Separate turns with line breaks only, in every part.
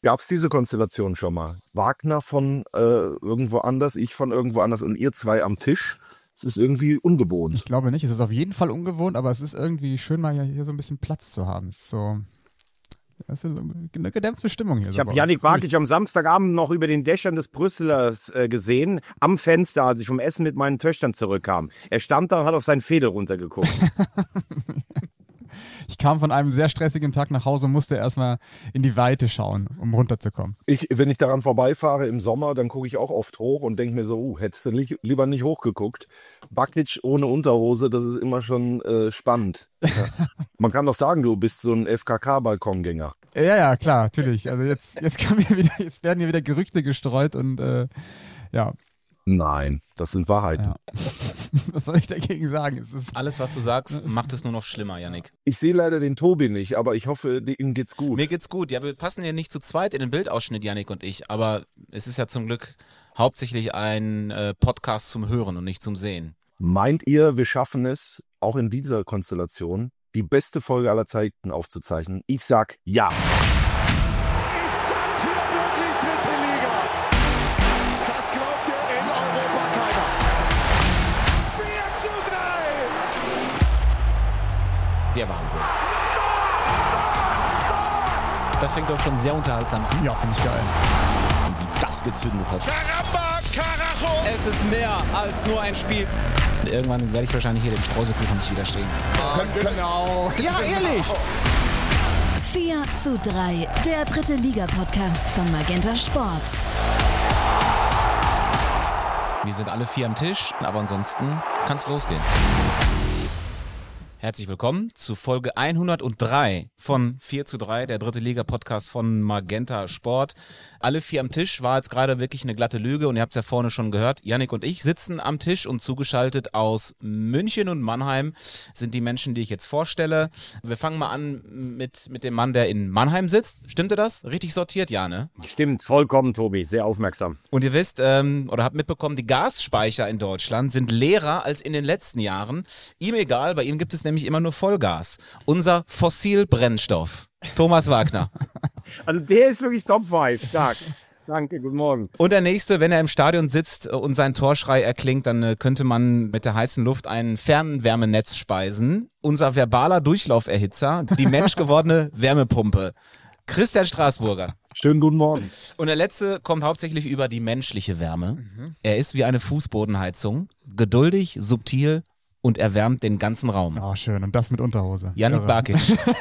Gab es diese Konstellation schon mal? Wagner von irgendwo anders, ich von irgendwo anders und ihr zwei am Tisch? Es ist irgendwie ungewohnt.
Ich glaube nicht. Es ist auf jeden Fall ungewohnt, aber es ist irgendwie schön, mal hier so ein bisschen Platz zu haben. Es ist so, das ist eine gedämpfte Stimmung hier.
Ich habe Yannick Barkic am Samstagabend noch über den Dächern des Brüsselers gesehen, am Fenster, als ich vom Essen mit meinen Töchtern zurückkam. Er stand da und hat auf seinen Fädel runtergeguckt.
Ich kam von einem sehr stressigen Tag nach Hause und musste erstmal in die Weite schauen, um runterzukommen.
Wenn ich daran vorbeifahre im Sommer, dann gucke ich auch oft hoch und denke mir so, hättest du lieber nicht hochgeguckt. Barkic ohne Unterhose, das ist immer schon spannend. Ja. Man kann doch sagen, du bist so ein FKK-Balkongänger.
Ja, klar, natürlich. Also jetzt werden hier wieder Gerüchte gestreut und ja.
Nein, das sind Wahrheiten.
Ja. Was soll ich dagegen sagen?
Alles, was du sagst, macht es nur noch schlimmer, Yannick.
Ich sehe leider den Tobi nicht, aber ich hoffe, ihm geht's gut.
Mir geht's gut. Ja, wir passen ja nicht zu zweit in den Bildausschnitt, Yannick und ich, aber es ist ja zum Glück hauptsächlich ein Podcast zum Hören und nicht zum Sehen.
Meint ihr, wir schaffen es, auch in dieser Konstellation, die beste Folge aller Zeiten aufzuzeichnen? Ich sag ja.
Ist das hier wirklich dritte Liga? Das glaubt in Europa keiner. 4:3.
Der Wahnsinn. Das fängt doch schon sehr unterhaltsam an.
Ja, finde ich geil.
Wie das gezündet hat.
Caramba, Carajo.
Es ist mehr als nur ein Spiel. Irgendwann werde ich wahrscheinlich hier dem Streuselkuchen nicht widerstehen.
Genau.
Ja, ehrlich.
4:3, der dritte Liga-Podcast von Magenta Sport.
Wir sind alle 4 am Tisch, aber ansonsten kann es losgehen. Herzlich willkommen zu Folge 103 von 4:3, der dritte Liga-Podcast von Magenta Sport. Alle 4 am Tisch war jetzt gerade wirklich eine glatte Lüge und ihr habt es ja vorne schon gehört. Yannick und ich sitzen am Tisch und zugeschaltet aus München und Mannheim sind die Menschen, die ich jetzt vorstelle. Wir fangen mal an mit dem Mann, der in Mannheim sitzt. Stimmte das? Richtig sortiert, ja, ne?
Stimmt, vollkommen, Tobi, sehr aufmerksam.
Und ihr wisst oder habt mitbekommen, die Gasspeicher in Deutschland sind leerer als in den letzten Jahren. Ihm egal, bei ihm gibt es nämlich immer nur Vollgas. Unser Fossilbrennstoff. Thomas Wagner.
Also der ist wirklich Top 5, stark. Danke, guten Morgen.
Und der nächste, wenn er im Stadion sitzt und sein Torschrei erklingt, dann könnte man mit der heißen Luft ein Fernwärmenetz speisen. Unser verbaler Durchlauferhitzer, die menschgewordene Wärmepumpe. Christian Straßburger.
Schönen guten Morgen.
Und der letzte kommt hauptsächlich über die menschliche Wärme. Er ist wie eine Fußbodenheizung, geduldig, subtil und erwärmt den ganzen Raum.
Oh, schön. Und das mit Unterhose.
Yannick
Irre.
Barkic.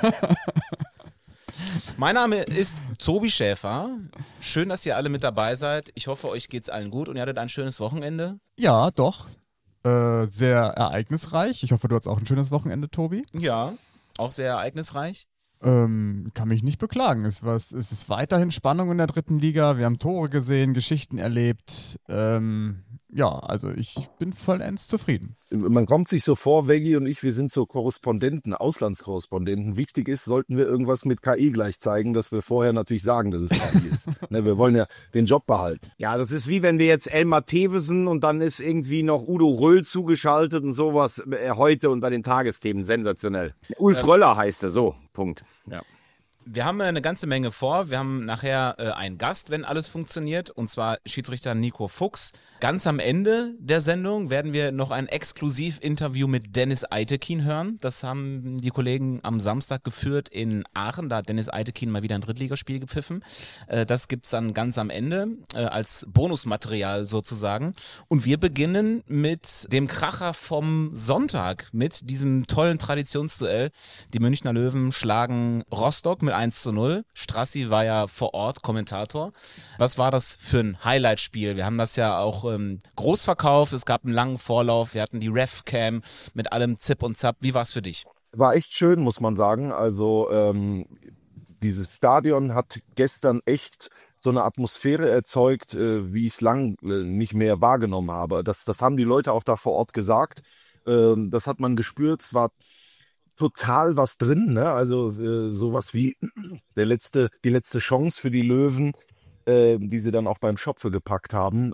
Mein Name ist Tobi Schäfer. Schön, dass ihr alle mit dabei seid. Ich hoffe, euch geht's allen gut und ihr hattet ein schönes Wochenende.
Ja, doch. Sehr ereignisreich. Ich hoffe, du hattest auch ein schönes Wochenende, Tobi.
Ja, auch sehr ereignisreich.
Kann mich nicht beklagen. Es ist weiterhin Spannung in der dritten Liga. Wir haben Tore gesehen, Geschichten erlebt. Ja, also ich bin vollends zufrieden.
Man kommt sich so vor, Veggie und ich, wir sind so Korrespondenten, Auslandskorrespondenten. Wichtig ist, sollten wir irgendwas mit KI gleich zeigen, dass wir vorher natürlich sagen, dass es KI ist. Ne, wir wollen ja den Job behalten.
Ja, das ist wie wenn wir jetzt Elmar Thewesen und dann ist irgendwie noch Udo Röll zugeschaltet und sowas heute und bei den Tagesthemen. Sensationell. Ulf Röller heißt er, so, Punkt. Ja.
Wir haben eine ganze Menge vor. Wir haben nachher einen Gast, wenn alles funktioniert, und zwar Schiedsrichter Nico Fuchs. Ganz am Ende der Sendung werden wir noch ein Exklusivinterview mit Dennis Eitekin hören. Das haben die Kollegen am Samstag geführt in Aachen. Da hat Dennis Eitekin mal wieder ein Drittligaspiel gepfiffen. Das gibt's dann ganz am Ende als Bonusmaterial sozusagen. Und wir beginnen mit dem Kracher vom Sonntag, mit diesem tollen Traditionsduell. Die Münchner Löwen schlagen Rostock mit 1:0. Strassi war ja vor Ort Kommentator. Was war das für ein Highlight-Spiel? Wir haben das ja auch groß verkauft. Es gab einen langen Vorlauf. Wir hatten die Ref-Cam mit allem Zip und Zap. Wie war es für dich?
War echt schön, muss man sagen. Also dieses Stadion hat gestern echt so eine Atmosphäre erzeugt, wie ich es lang nicht mehr wahrgenommen habe. Das haben die Leute auch da vor Ort gesagt. Das hat man gespürt. Es war total was drin, ne? Also sowas wie die letzte Chance für die Löwen, die sie dann auch beim Schopfe gepackt haben.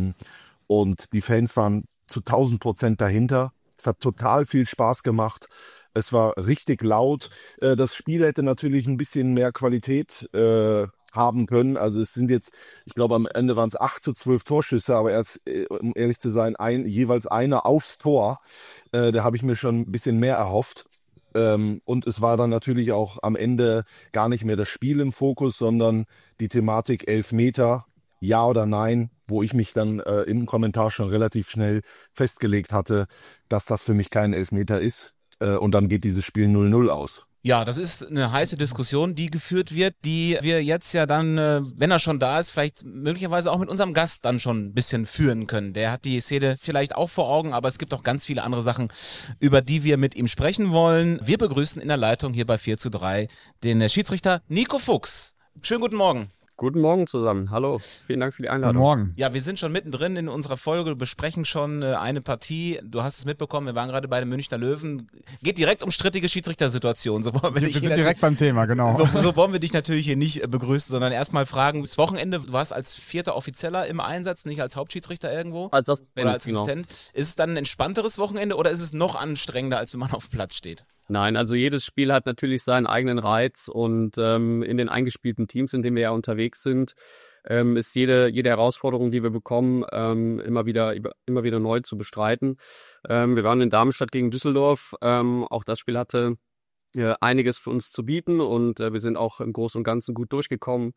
Und die Fans waren zu 1000% dahinter. Es hat total viel Spaß gemacht. Es war richtig laut. Das Spiel hätte natürlich ein bisschen mehr Qualität haben können. Also es sind jetzt, ich glaube am Ende waren es 8-12 Torschüsse, aber erst, um ehrlich zu sein, jeweils einer aufs Tor. Da habe ich mir schon ein bisschen mehr erhofft. Und es war dann natürlich auch am Ende gar nicht mehr das Spiel im Fokus, sondern die Thematik Elfmeter, ja oder nein, wo ich mich dann im Kommentar schon relativ schnell festgelegt hatte, dass das für mich kein Elfmeter ist. Und dann geht dieses Spiel 0-0 aus.
Ja, das ist eine heiße Diskussion, die geführt wird, die wir jetzt ja dann, wenn er schon da ist, vielleicht möglicherweise auch mit unserem Gast dann schon ein bisschen führen können. Der hat die Szene vielleicht auch vor Augen, aber es gibt auch ganz viele andere Sachen, über die wir mit ihm sprechen wollen. Wir begrüßen in der Leitung hier bei 4:3 den Schiedsrichter Nico Fuchs. Schönen guten Morgen.
Guten Morgen zusammen. Hallo, vielen Dank für die Einladung.
Guten Morgen.
Ja, wir sind schon mittendrin in unserer Folge, besprechen schon eine Partie. Du hast es mitbekommen, wir waren gerade bei den Münchner Löwen. Geht direkt um strittige Schiedsrichtersituationen. So wollen
Wir sind direkt beim Thema, genau.
So wollen wir dich natürlich hier nicht begrüßen, sondern erstmal fragen, das Wochenende, du warst als 4. Offizieller im Einsatz, nicht als Hauptschiedsrichter irgendwo?
Als Assistent,
oder als Assistent. Genau. Ist es dann ein entspannteres Wochenende oder ist es noch anstrengender, als wenn man auf dem Platz steht?
Nein, also jedes Spiel hat natürlich seinen eigenen Reiz und in den eingespielten Teams, in denen wir ja unterwegs sind, ist jede Herausforderung, die wir bekommen, immer wieder neu zu bestreiten. Wir waren in Darmstadt gegen Düsseldorf. Auch das Spiel hatte einiges für uns zu bieten und wir sind auch im Großen und Ganzen gut durchgekommen.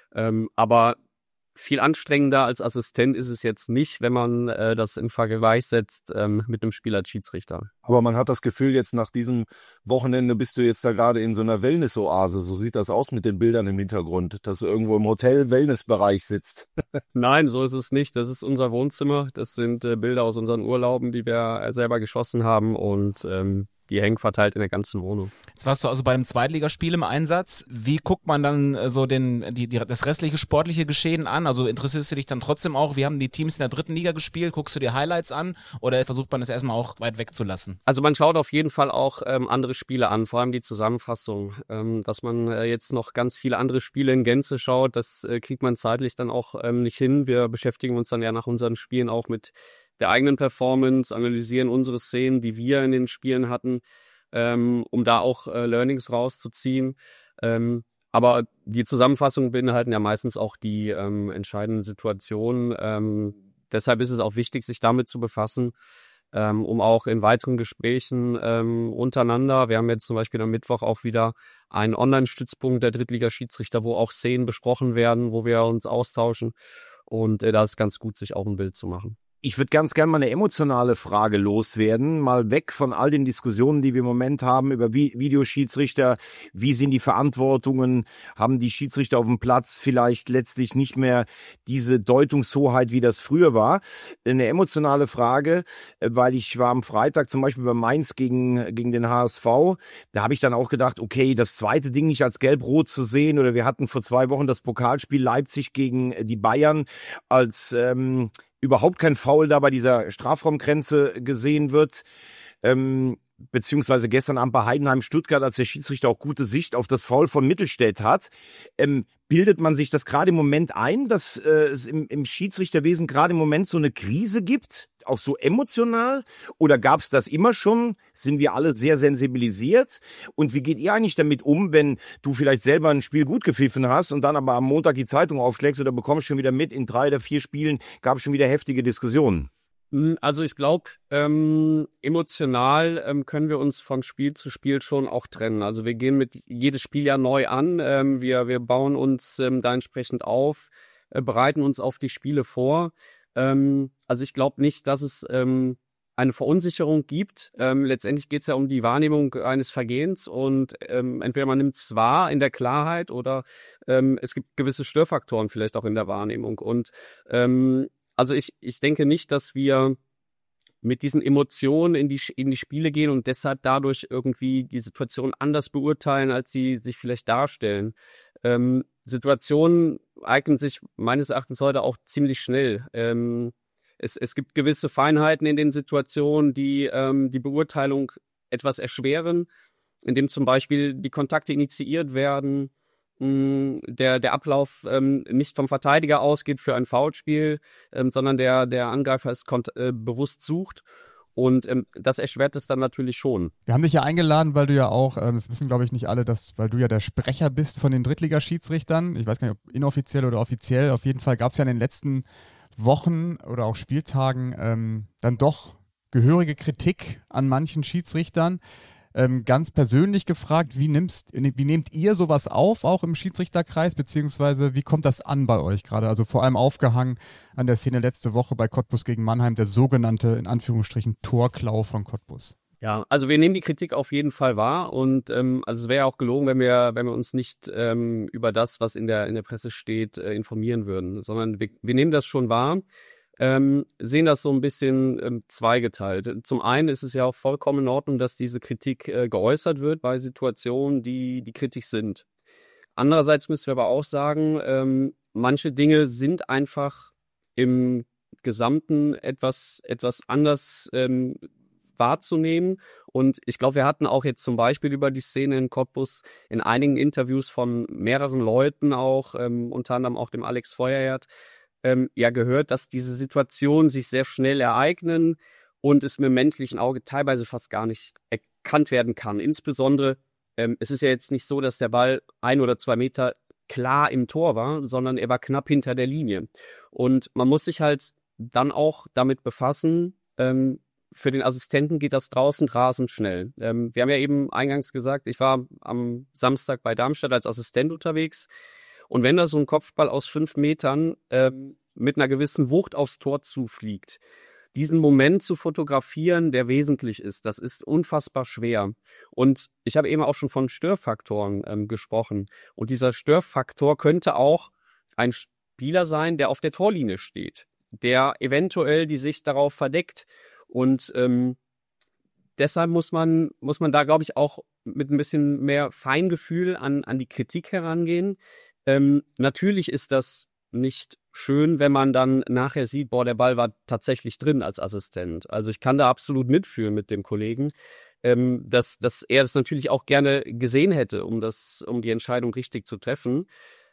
Aber viel anstrengender als Assistent ist es jetzt nicht, wenn man das im Vergleich setzt mit einem Spiel als Schiedsrichter.
Aber man hat das Gefühl, jetzt nach diesem Wochenende bist du jetzt da gerade in so einer Wellness-Oase. So sieht das aus mit den Bildern im Hintergrund, dass du irgendwo im Hotel-Wellness-Bereich sitzt.
Nein, so ist es nicht. Das ist unser Wohnzimmer. Das sind Bilder aus unseren Urlauben, die wir selber geschossen haben und die hängen verteilt in der ganzen Wohnung.
Jetzt warst du also bei einem Zweitligaspiel im Einsatz. Wie guckt man dann so das restliche sportliche Geschehen an? Also interessierst du dich dann trotzdem auch, wie haben die Teams in der 3. Liga gespielt? Guckst du dir Highlights an oder versucht man das erstmal auch weit wegzulassen?
Also man schaut auf jeden Fall auch andere Spiele an, vor allem die Zusammenfassung. Dass man jetzt noch ganz viele andere Spiele in Gänze schaut, das kriegt man zeitlich dann auch nicht hin. Wir beschäftigen uns dann ja nach unseren Spielen auch mit der eigenen Performance, analysieren unsere Szenen, die wir in den Spielen hatten, um da auch Learnings rauszuziehen. Aber die Zusammenfassungen beinhalten ja meistens auch die entscheidenden Situationen. Deshalb ist es auch wichtig, sich damit zu befassen, um auch in weiteren Gesprächen untereinander. Wir haben jetzt zum Beispiel am Mittwoch auch wieder einen Online-Stützpunkt der Drittliga-Schiedsrichter, wo auch Szenen besprochen werden, wo wir uns austauschen. Und da ist ganz gut, sich auch ein Bild zu machen.
Ich würde ganz gerne mal eine emotionale Frage loswerden, mal weg von all den Diskussionen, die wir im Moment haben über Videoschiedsrichter. Wie sind die Verantwortungen? Haben die Schiedsrichter auf dem Platz vielleicht letztlich nicht mehr diese Deutungshoheit, wie das früher war? Eine emotionale Frage, weil ich war am Freitag zum Beispiel bei Mainz gegen den HSV. Da habe ich dann auch gedacht, okay, das zweite Ding nicht als gelb-rot zu sehen, oder wir hatten vor 2 Wochen das Pokalspiel Leipzig gegen die Bayern als überhaupt kein Foul da bei dieser Strafraumgrenze gesehen wird, beziehungsweise gestern Abend bei Heidenheim-Stuttgart, als der Schiedsrichter auch gute Sicht auf das Foul von Mittelstädt hat. Bildet man sich das gerade im Moment ein, dass es im Schiedsrichterwesen gerade im Moment so eine Krise gibt, auch so emotional? Oder gab es das immer schon? Sind wir alle sehr sensibilisiert? Und wie geht ihr eigentlich damit um, wenn du vielleicht selber ein Spiel gut gepfiffen hast und dann aber am Montag die Zeitung aufschlägst oder bekommst schon wieder mit, in 3 oder 4 Spielen gab es schon wieder heftige Diskussionen?
Also ich glaube, emotional können wir uns von Spiel zu Spiel schon auch trennen. Also wir gehen mit jedes Spiel ja neu an. Wir bauen uns da entsprechend auf, bereiten uns auf die Spiele vor. Also ich glaube nicht, dass es eine Verunsicherung gibt. Letztendlich geht es ja um die Wahrnehmung eines Vergehens und entweder man nimmt es wahr in der Klarheit oder es gibt gewisse Störfaktoren vielleicht auch in der Wahrnehmung. Und also ich denke nicht, dass wir mit diesen Emotionen in die Spiele gehen und deshalb dadurch irgendwie die Situation anders beurteilen, als sie sich vielleicht darstellen. Situationen eignen sich meines Erachtens heute auch ziemlich schnell. Es gibt gewisse Feinheiten in den Situationen, die die Beurteilung etwas erschweren, indem zum Beispiel die Kontakte initiiert werden, der Ablauf nicht vom Verteidiger ausgeht für ein Foulspiel, sondern der Angreifer es bewusst sucht. Und das erschwert es dann natürlich schon.
Wir haben dich ja eingeladen, weil du ja auch, das wissen glaube ich nicht alle, weil du ja der Sprecher bist von den Drittligaschiedsrichtern. Ich weiß gar nicht, ob inoffiziell oder offiziell. Auf jeden Fall gab es ja in den letzten Wochen oder auch Spieltagen dann doch gehörige Kritik an manchen Schiedsrichtern. Ganz persönlich gefragt, wie nehmt ihr sowas auf, auch im Schiedsrichterkreis, beziehungsweise wie kommt das an bei euch gerade? Also vor allem aufgehangen an der Szene letzte Woche bei Cottbus gegen Mannheim, der sogenannte, in Anführungsstrichen, Torklau von Cottbus.
Ja, also wir nehmen die Kritik auf jeden Fall wahr und also es wäre ja auch gelogen, wenn wir uns nicht über das, was in der Presse steht, informieren würden, sondern wir nehmen das schon wahr. Sehen das so ein bisschen zweigeteilt. Zum einen ist es ja auch vollkommen in Ordnung, dass diese Kritik geäußert wird bei Situationen, die kritisch sind. Andererseits müssen wir aber auch sagen, manche Dinge sind einfach im Gesamten etwas anders wahrzunehmen. Und ich glaube, wir hatten auch jetzt zum Beispiel über die Szene in Cottbus in einigen Interviews von mehreren Leuten auch, unter anderem auch dem Alex Feuerherd, ja gehört, dass diese Situationen sich sehr schnell ereignen und es mit dem menschlichen Auge teilweise fast gar nicht erkannt werden kann. Insbesondere, es ist ja jetzt nicht so, dass der Ball 1 oder 2 Meter klar im Tor war, sondern er war knapp hinter der Linie. Und man muss sich halt dann auch damit befassen, für den Assistenten geht das draußen rasend schnell. Wir haben ja eben eingangs gesagt, ich war am Samstag bei Darmstadt als Assistent unterwegs. Und wenn da so ein Kopfball aus 5 Metern mit einer gewissen Wucht aufs Tor zufliegt, diesen Moment zu fotografieren, der wesentlich ist, das ist unfassbar schwer. Und ich habe eben auch schon von Störfaktoren gesprochen. Und dieser Störfaktor könnte auch ein Spieler sein, der auf der Torlinie steht, der eventuell die Sicht darauf verdeckt. Und deshalb muss man da, glaube ich, auch mit ein bisschen mehr Feingefühl an die Kritik herangehen. Natürlich ist das nicht schön, wenn man dann nachher sieht, boah, der Ball war tatsächlich drin als Assistent. Also ich kann da absolut mitfühlen mit dem Kollegen, dass er das natürlich auch gerne gesehen hätte, um die Entscheidung richtig zu treffen.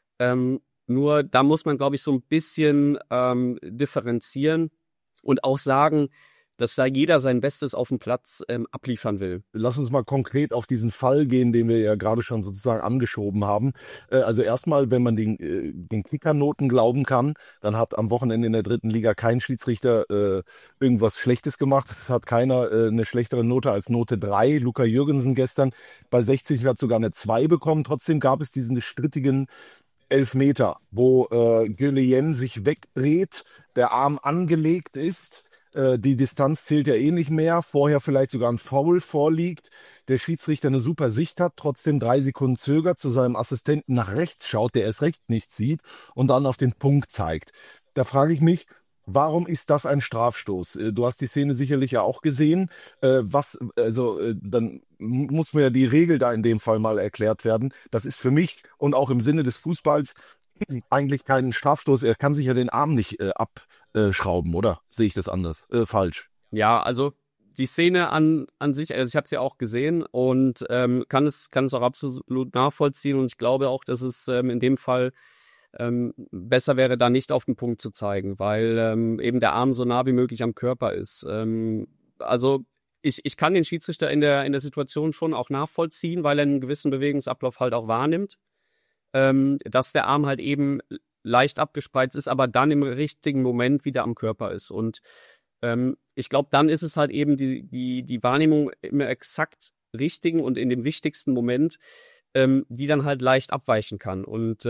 Nur da muss man, glaube ich, so ein bisschen differenzieren und auch sagen, dass da jeder sein Bestes auf dem Platz abliefern will.
Lass uns mal konkret auf diesen Fall gehen, den wir ja gerade schon sozusagen angeschoben haben. Also erstmal, wenn man den Kickernoten glauben kann, dann hat am Wochenende in der 3. Liga kein Schiedsrichter irgendwas Schlechtes gemacht. Es hat keiner eine schlechtere Note als Note 3. Luca Jürgensen gestern bei 60 hat sogar eine 2 bekommen. Trotzdem gab es diesen strittigen Elfmeter, wo Gueulien sich wegdreht, der Arm angelegt ist. Die Distanz zählt ja eh nicht mehr, vorher vielleicht sogar ein Foul vorliegt, der Schiedsrichter eine super Sicht hat, trotzdem 3 Sekunden zögert, zu seinem Assistenten nach rechts schaut, der erst recht nichts sieht und dann auf den Punkt zeigt. Da frage ich mich, warum ist das ein Strafstoß? Du hast die Szene sicherlich ja auch gesehen. Dann muss mir ja die Regel da in dem Fall mal erklärt werden. Das ist für mich und auch im Sinne des Fußballs eigentlich kein Strafstoß. Er kann sich ja den Arm nicht abschrauben, oder? Sehe ich das anders? Falsch.
Ja, also die Szene an sich, also ich habe es ja auch gesehen und kann es auch absolut nachvollziehen und ich glaube auch, dass es in dem Fall besser wäre, da nicht auf den Punkt zu zeigen, weil eben der Arm so nah wie möglich am Körper ist. Also ich kann den Schiedsrichter in der Situation schon auch nachvollziehen, weil er einen gewissen Bewegungsablauf halt auch wahrnimmt, dass der Arm halt eben leicht abgespreizt ist, aber dann im richtigen Moment wieder am Körper ist. Und ich glaube, dann ist es halt eben die Wahrnehmung im exakt richtigen und in dem wichtigsten Moment, die dann halt leicht abweichen kann. Und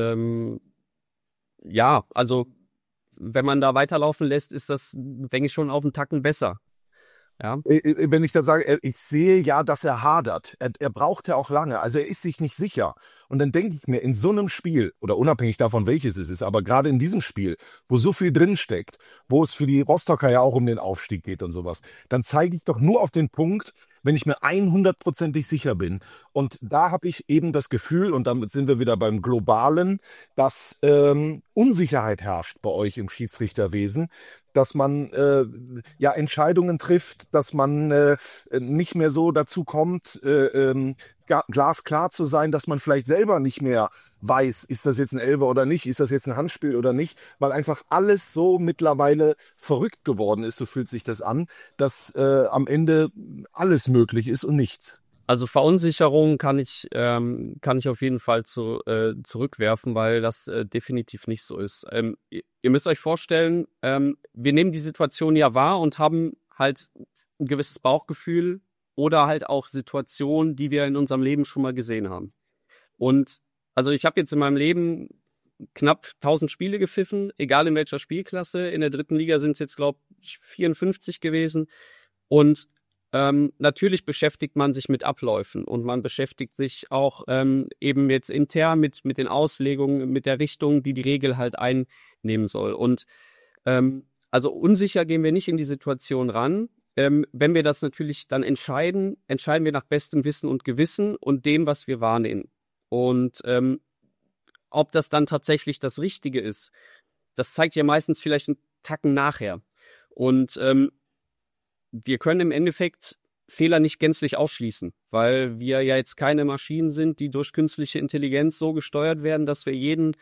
ja, also wenn man da weiterlaufen lässt, ist das, denke ich, schon auf einen Tacken besser. Ja.
Wenn ich dann sage, ich sehe ja, dass er hadert. Er braucht ja auch lange. Also er ist sich nicht sicher. Und dann denke ich mir, in so einem Spiel, oder unabhängig davon, welches es ist, aber gerade in diesem Spiel, wo so viel drinsteckt, wo es für die Rostocker ja auch um den Aufstieg geht und sowas, dann zeige ich doch nur auf den Punkt, wenn ich mir 100%ig sicher bin. Und da habe ich eben das Gefühl, und damit sind wir wieder beim Globalen, dass Unsicherheit herrscht bei euch im Schiedsrichterwesen, dass man Entscheidungen trifft, dass man nicht mehr so dazu kommt, glasklar zu sein, dass man vielleicht selber nicht mehr weiß, ist das jetzt ein Elfer oder nicht, ist das jetzt ein Handspiel oder nicht, weil einfach alles so mittlerweile verrückt geworden ist, so fühlt sich das an, dass am Ende alles möglich ist und nichts.
Also Verunsicherung kann ich auf jeden Fall zurückwerfen, weil das definitiv nicht so ist. Ihr müsst euch vorstellen, wir nehmen die Situation ja wahr und haben halt ein gewisses Bauchgefühl oder halt auch Situationen, die wir in unserem Leben schon mal gesehen haben. Und also ich habe jetzt in meinem Leben knapp 1000 Spiele gepfiffen, egal in welcher Spielklasse. In der 3. Liga sind es jetzt, glaube ich, 54 gewesen. Und natürlich beschäftigt man sich mit Abläufen und man beschäftigt sich auch eben jetzt intern mit den Auslegungen, mit der Richtung, die Regel halt einnehmen soll. Und also unsicher gehen wir nicht in die Situation ran. Wenn wir das natürlich dann entscheiden wir nach bestem Wissen und Gewissen und dem, was wir wahrnehmen. Und ob das dann tatsächlich das Richtige ist, das zeigt ja meistens vielleicht einen Tacken nachher. Und wir können im Endeffekt Fehler nicht gänzlich ausschließen, weil wir ja jetzt keine Maschinen sind, die durch künstliche Intelligenz so gesteuert werden, dass wir jeden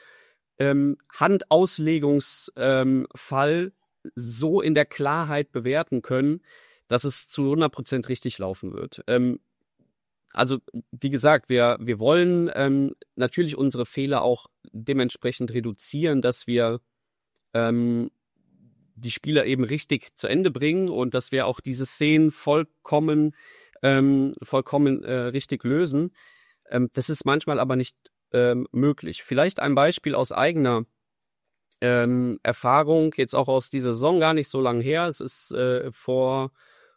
Handauslegungsfall so in der Klarheit bewerten können, dass es zu 100% richtig laufen wird. Also wie gesagt, wir wollen natürlich unsere Fehler auch dementsprechend reduzieren, dass wir die Spieler eben richtig zu Ende bringen und dass wir auch diese Szenen vollkommen richtig lösen. Das ist manchmal aber nicht möglich. Vielleicht ein Beispiel aus eigener Erfahrung, jetzt auch aus dieser Saison, gar nicht so lange her. Es ist vor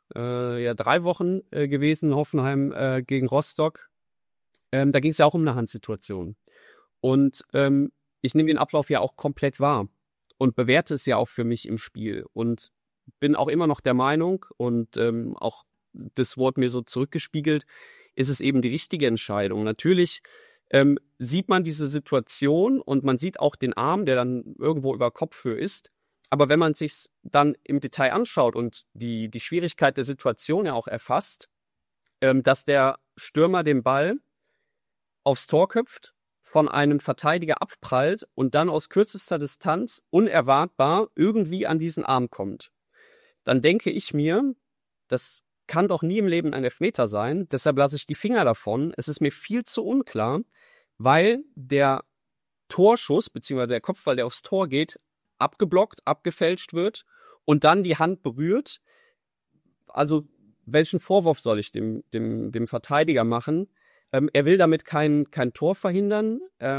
3 Wochen gewesen, Hoffenheim gegen Rostock. Da ging es ja auch um eine Handsituation. Und ich nehme den Ablauf ja auch komplett wahr und bewerte es ja auch für mich im Spiel und bin auch immer noch der Meinung und auch das Wort mir so zurückgespiegelt, ist es eben die richtige Entscheidung. Natürlich sieht man diese Situation und man sieht auch den Arm, der dann irgendwo über Kopfhöhe ist. Aber wenn man sich dann im Detail anschaut und die Schwierigkeit der Situation ja auch erfasst, dass der Stürmer den Ball aufs Tor köpft, von einem Verteidiger abprallt und dann aus kürzester Distanz unerwartbar irgendwie an diesen Arm kommt, dann denke ich mir, das kann doch nie im Leben ein Elfmeter sein, deshalb lasse ich die Finger davon. Es ist mir viel zu unklar, weil der Torschuss bzw. der Kopfball, der aufs Tor geht, abgeblockt, abgefälscht wird und dann die Hand berührt. Also welchen Vorwurf soll ich dem Verteidiger machen? Er will damit kein Tor verhindern.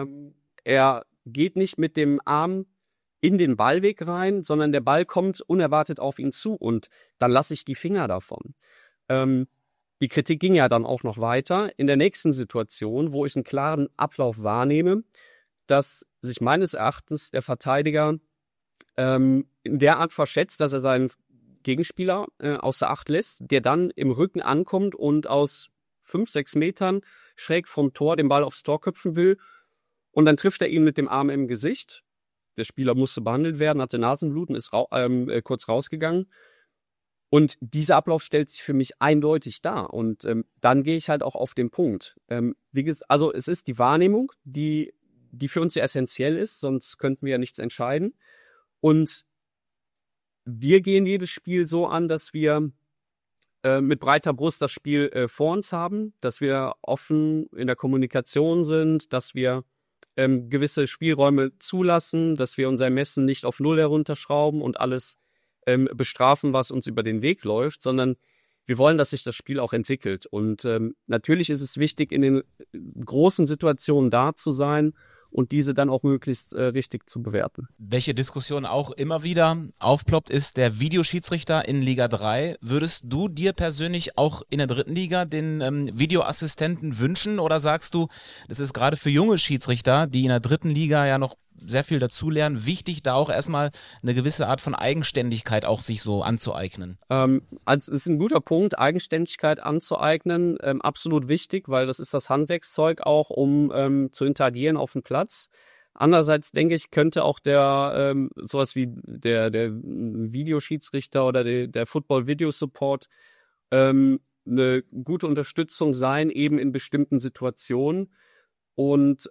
Er geht nicht mit dem Arm in den Ballweg rein, sondern der Ball kommt unerwartet auf ihn zu und dann lasse ich die Finger davon. Die Kritik ging ja dann auch noch weiter in der nächsten Situation, wo ich einen klaren Ablauf wahrnehme, dass sich meines Erachtens der Verteidiger in der Art verschätzt, dass er seinen Gegenspieler außer Acht lässt, der dann im Rücken ankommt und aus 5-6 Metern schräg vom Tor den Ball aufs Tor köpfen will und dann trifft er ihn mit dem Arm im Gesicht. Der Spieler musste behandelt werden, hatte Nasenbluten, ist kurz rausgegangen. Und dieser Ablauf stellt sich für mich eindeutig dar. Und dann gehe ich halt auch auf den Punkt. Wie gesagt, also es ist die Wahrnehmung, die für uns ja essentiell ist, sonst könnten wir ja nichts entscheiden. Und wir gehen jedes Spiel so an, dass wir mit breiter Brust das Spiel vor uns haben, dass wir offen in der Kommunikation sind, dass wir gewisse Spielräume zulassen, dass wir unser Ermessen nicht auf 0 herunterschrauben und alles bestrafen, was uns über den Weg läuft, sondern wir wollen, dass sich das Spiel auch entwickelt. Und natürlich ist es wichtig, in den großen Situationen da zu sein und diese dann auch möglichst richtig zu bewerten.
Welche Diskussion auch immer wieder aufploppt, ist der Videoschiedsrichter in Liga 3. Würdest du dir persönlich auch in der 3. Liga den Videoassistenten wünschen oder sagst du, das ist gerade für junge Schiedsrichter, die in der 3. Liga ja noch sehr viel dazulernen. Wichtig, da auch erstmal eine gewisse Art von Eigenständigkeit auch sich so anzueignen.
Also es ist ein guter Punkt, Eigenständigkeit anzueignen, absolut wichtig, weil das ist das Handwerkszeug auch, um zu interagieren auf dem Platz. Andererseits denke ich, könnte auch der sowas wie der Videoschiedsrichter oder der Football-Video-Support eine gute Unterstützung sein, eben in bestimmten Situationen. Und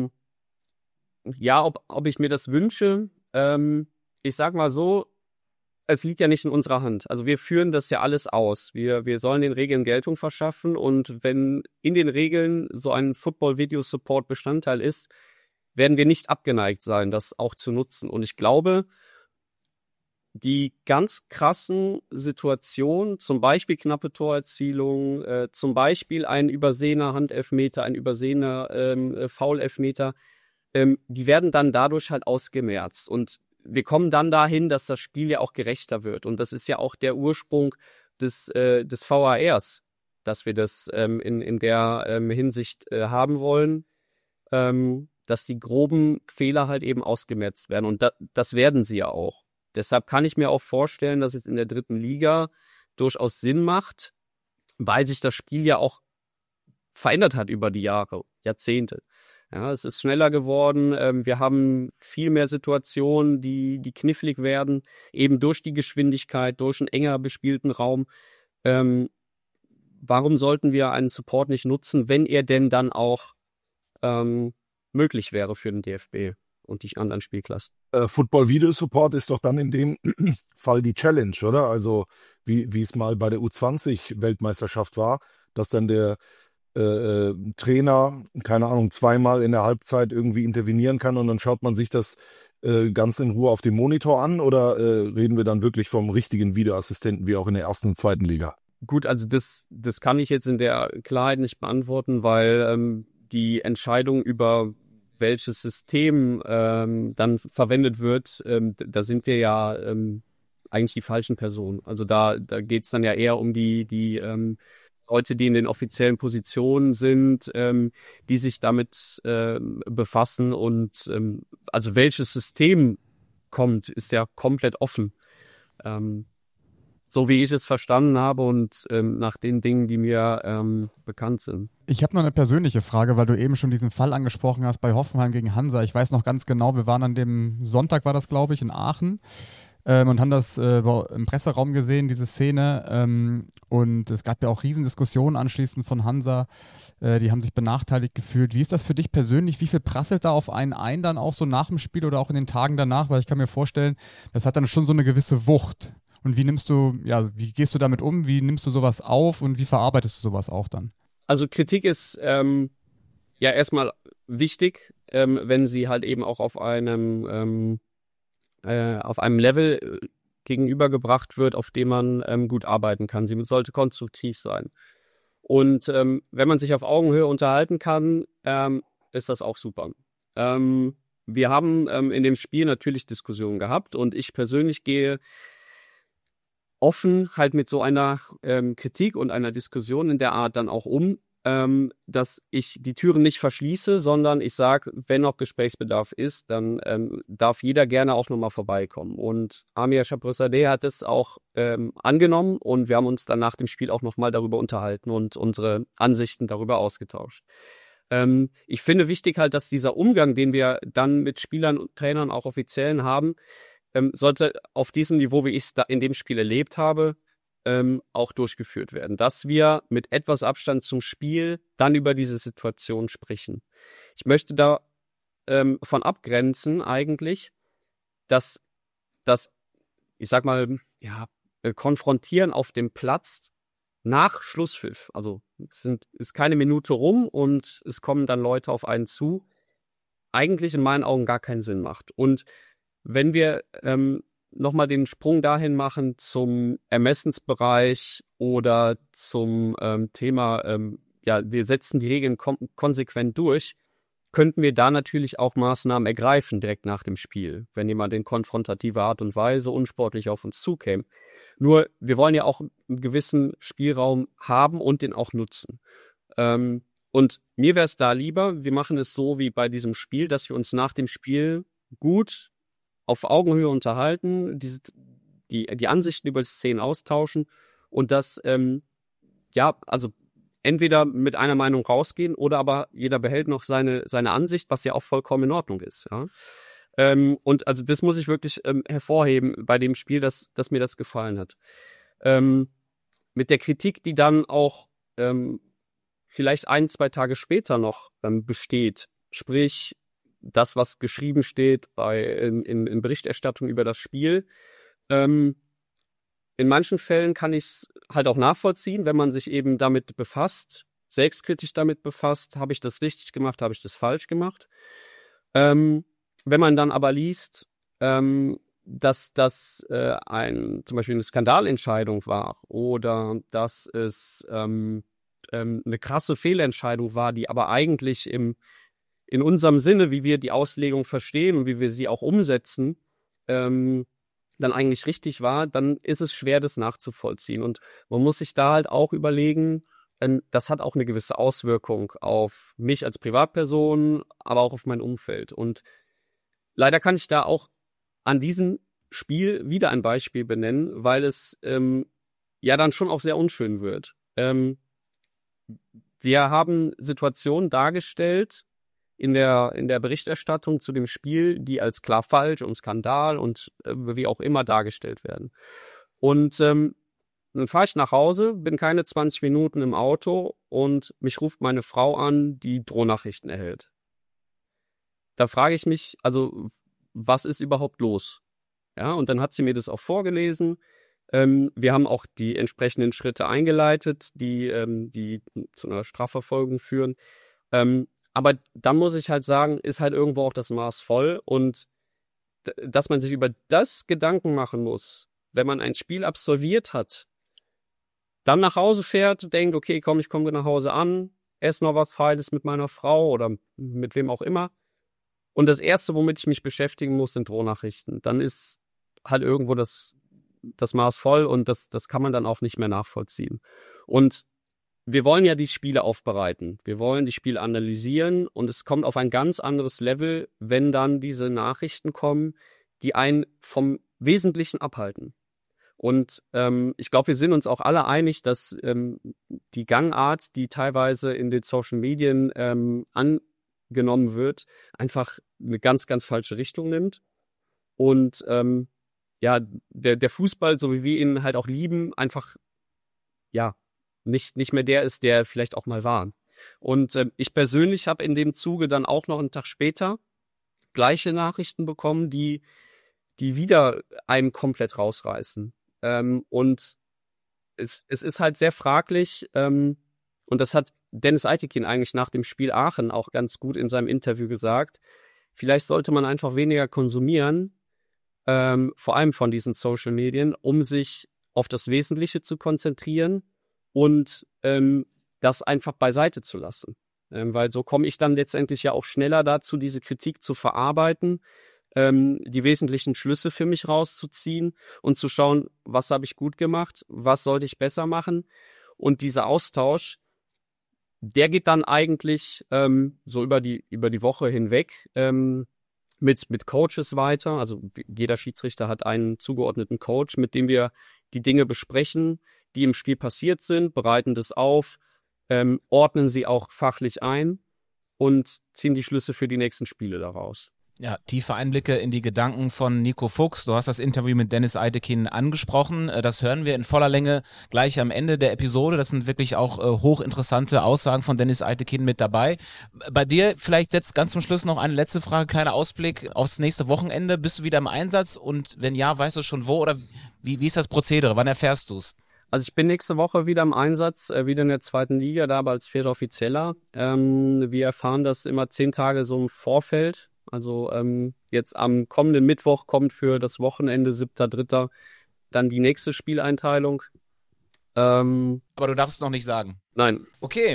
ja, ob ich mir das wünsche, ich sag mal so, es liegt ja nicht in unserer Hand. Also wir führen das ja alles aus. Wir sollen den Regeln Geltung verschaffen, und wenn in den Regeln so ein Football-Video-Support Bestandteil ist, werden wir nicht abgeneigt sein, das auch zu nutzen. Und ich glaube, die ganz krassen Situationen, zum Beispiel knappe Torerzielung, zum Beispiel ein übersehener Handelfmeter, ein übersehener Foul-Elfmeter, die werden dann dadurch halt ausgemerzt. Und wir kommen dann dahin, dass das Spiel ja auch gerechter wird. Und das ist ja auch der Ursprung des VARs, dass wir das in der Hinsicht haben wollen, dass die groben Fehler halt eben ausgemerzt werden. Und das werden sie ja auch. Deshalb kann ich mir auch vorstellen, dass es in der 3. Liga durchaus Sinn macht, weil sich das Spiel ja auch verändert hat über die Jahre, Jahrzehnte. Ja, es ist schneller geworden. Wir haben viel mehr Situationen, die knifflig werden, eben durch die Geschwindigkeit, durch einen enger bespielten Raum. Warum sollten wir einen Support nicht nutzen, wenn er denn dann auch möglich wäre für den DFB und die anderen Spielklassen?
Football-Video-Support ist doch dann in dem Fall die Challenge, oder? Also wie es mal bei der U20-Weltmeisterschaft war, dass dann der Trainer, keine Ahnung, zweimal in der Halbzeit irgendwie intervenieren kann, und dann schaut man sich das ganz in Ruhe auf dem Monitor an, oder reden wir dann wirklich vom richtigen Videoassistenten wie auch in der 1. und 2. Liga?
Gut, also das kann ich jetzt in der Klarheit nicht beantworten, weil die Entscheidung über welches System dann verwendet wird, da sind wir ja eigentlich die falschen Personen. Also da geht's dann ja eher um die Leute, die in den offiziellen Positionen sind, die sich damit befassen, und also welches System kommt, ist ja komplett offen. So wie ich es verstanden habe und nach den Dingen, die mir bekannt sind.
Ich habe noch eine persönliche Frage, weil du eben schon diesen Fall angesprochen hast bei Hoffenheim gegen Hansa. Ich weiß noch ganz genau, wir waren an dem Sonntag, war das glaube ich, in Aachen und haben das im Presseraum gesehen, diese Szene. Und es gab ja auch Riesendiskussionen anschließend von Hansa. Die haben sich benachteiligt gefühlt. Wie ist das für dich persönlich? Wie viel prasselt da auf einen ein, dann auch so nach dem Spiel oder auch in den Tagen danach? Weil ich kann mir vorstellen, das hat dann schon so eine gewisse Wucht. Und wie wie gehst du damit um? Wie nimmst du sowas auf und wie verarbeitest du sowas auch dann?
Also Kritik ist ja erstmal wichtig, wenn sie halt eben auch auf einem Level gegenübergebracht wird, auf dem man gut arbeiten kann. Sie sollte konstruktiv sein. Und wenn man sich auf Augenhöhe unterhalten kann, ist das auch super. Wir haben in dem Spiel natürlich Diskussionen gehabt, und ich persönlich gehe offen halt mit so einer Kritik und einer Diskussion in der Art dann auch um, dass ich die Türen nicht verschließe, sondern ich sage, wenn noch Gesprächsbedarf ist, dann darf jeder gerne auch nochmal vorbeikommen. Und Amir Chaprussadeh hat es auch angenommen, und wir haben uns dann nach dem Spiel auch nochmal darüber unterhalten und unsere Ansichten darüber ausgetauscht. Ich finde wichtig halt, dass dieser Umgang, den wir dann mit Spielern und Trainern, auch Offiziellen haben, sollte auf diesem Niveau, wie ich es in dem Spiel erlebt habe, auch durchgeführt werden. Dass wir mit etwas Abstand zum Spiel dann über diese Situation sprechen. Ich möchte da von abgrenzen eigentlich, dass das, ich sag mal, Konfrontieren auf dem Platz nach Schlusspfiff, also ist keine Minute rum und es kommen dann Leute auf einen zu, eigentlich in meinen Augen gar keinen Sinn macht. Und wenn wir nochmal den Sprung dahin machen zum Ermessensbereich oder zum Thema, wir setzen die Regeln konsequent durch, könnten wir da natürlich auch Maßnahmen ergreifen direkt nach dem Spiel, wenn jemand in konfrontativer Art und Weise unsportlich auf uns zukäme. Nur, wir wollen ja auch einen gewissen Spielraum haben und den auch nutzen. Und mir wäre es da lieber, wir machen es so wie bei diesem Spiel, dass wir uns nach dem Spiel gut auf Augenhöhe unterhalten, die Ansichten über die Szenen austauschen und das, also entweder mit einer Meinung rausgehen oder aber jeder behält noch seine Ansicht, was ja auch vollkommen in Ordnung ist. Ja? Und also das muss ich wirklich hervorheben bei dem Spiel, dass mir das gefallen hat. Mit der Kritik, die dann auch vielleicht 1-2 Tage später noch besteht, sprich das, was geschrieben steht in Berichterstattung über das Spiel. In manchen Fällen kann ich es halt auch nachvollziehen, wenn man sich eben damit befasst, selbstkritisch damit befasst, habe ich das richtig gemacht, habe ich das falsch gemacht. Wenn man dann aber liest, dass das zum Beispiel eine Skandalentscheidung war oder dass es eine krasse Fehlentscheidung war, die aber eigentlich in unserem Sinne, wie wir die Auslegung verstehen und wie wir sie auch umsetzen, dann eigentlich richtig war, dann ist es schwer, das nachzuvollziehen. Und man muss sich da halt auch überlegen, das hat auch eine gewisse Auswirkung auf mich als Privatperson, aber auch auf mein Umfeld. Und leider kann ich da auch an diesem Spiel wieder ein Beispiel benennen, weil es dann schon auch sehr unschön wird. Wir haben Situationen dargestellt in der Berichterstattung zu dem Spiel, die als klar falsch und Skandal und wie auch immer dargestellt werden. Und dann fahre ich nach Hause, bin keine 20 Minuten im Auto und mich ruft meine Frau an, die Drohnachrichten erhält. Da frage ich mich, also was ist überhaupt los? Ja, und dann hat sie mir das auch vorgelesen. Wir haben auch die entsprechenden Schritte eingeleitet, die zu einer Strafverfolgung führen. Aber dann muss ich halt sagen, ist halt irgendwo auch das Maß voll und dass man sich über das Gedanken machen muss, wenn man ein Spiel absolviert hat, dann nach Hause fährt, denkt, okay, komm, ich komme nach Hause an, esse noch was Feines mit meiner Frau oder mit wem auch immer. Und das Erste, womit ich mich beschäftigen muss, sind Drohnachrichten. Dann ist halt irgendwo das Maß voll und das kann man dann auch nicht mehr nachvollziehen. Und wir wollen ja die Spiele aufbereiten. Wir wollen die Spiele analysieren und es kommt auf ein ganz anderes Level, wenn dann diese Nachrichten kommen, die einen vom Wesentlichen abhalten. Und ich glaube, wir sind uns auch alle einig, dass die Gangart, die teilweise in den Social Medien angenommen wird, einfach eine ganz, ganz falsche Richtung nimmt. Und der Fußball, so wie wir ihn halt auch lieben, einfach nicht mehr der ist, der vielleicht auch mal war. Und ich persönlich habe in dem Zuge dann auch noch einen Tag später gleiche Nachrichten bekommen, die wieder einen komplett rausreißen. Und es ist halt sehr fraglich, und das hat Dennis Eitekin eigentlich nach dem Spiel Aachen auch ganz gut in seinem Interview gesagt, vielleicht sollte man einfach weniger konsumieren, vor allem von diesen Social Medien, um sich auf das Wesentliche zu konzentrieren und das einfach beiseite zu lassen. Weil so komme ich dann letztendlich ja auch schneller dazu, diese Kritik zu verarbeiten, die wesentlichen Schlüsse für mich rauszuziehen und zu schauen, was habe ich gut gemacht, was sollte ich besser machen. Und dieser Austausch, der geht dann eigentlich so über die Woche hinweg mit Coaches weiter. Also jeder Schiedsrichter hat einen zugeordneten Coach, mit dem wir die Dinge besprechen, die im Spiel passiert sind, bereiten das auf, ordnen sie auch fachlich ein und ziehen die Schlüsse für die nächsten Spiele daraus.
Ja, tiefe Einblicke in die Gedanken von Nico Fuchs. Du hast das Interview mit Dennis Eitekin angesprochen. Das hören wir in voller Länge gleich am Ende der Episode. Das sind wirklich auch hochinteressante Aussagen von Dennis Eitekin mit dabei. Bei dir vielleicht jetzt ganz zum Schluss noch eine letzte Frage, kleiner Ausblick aufs nächste Wochenende. Bist du wieder im Einsatz und wenn ja, weißt du schon wo oder wie ist das Prozedere? Wann erfährst du es?
Also ich bin nächste Woche wieder im Einsatz, wieder in der 2. Liga, da aber als vierter Offizieller. Wir erfahren das immer 10 Tage so im Vorfeld. Also jetzt am kommenden Mittwoch kommt für das Wochenende 7.3. dann die nächste Spieleinteilung.
Aber du darfst es noch nicht sagen.
Nein.
Okay.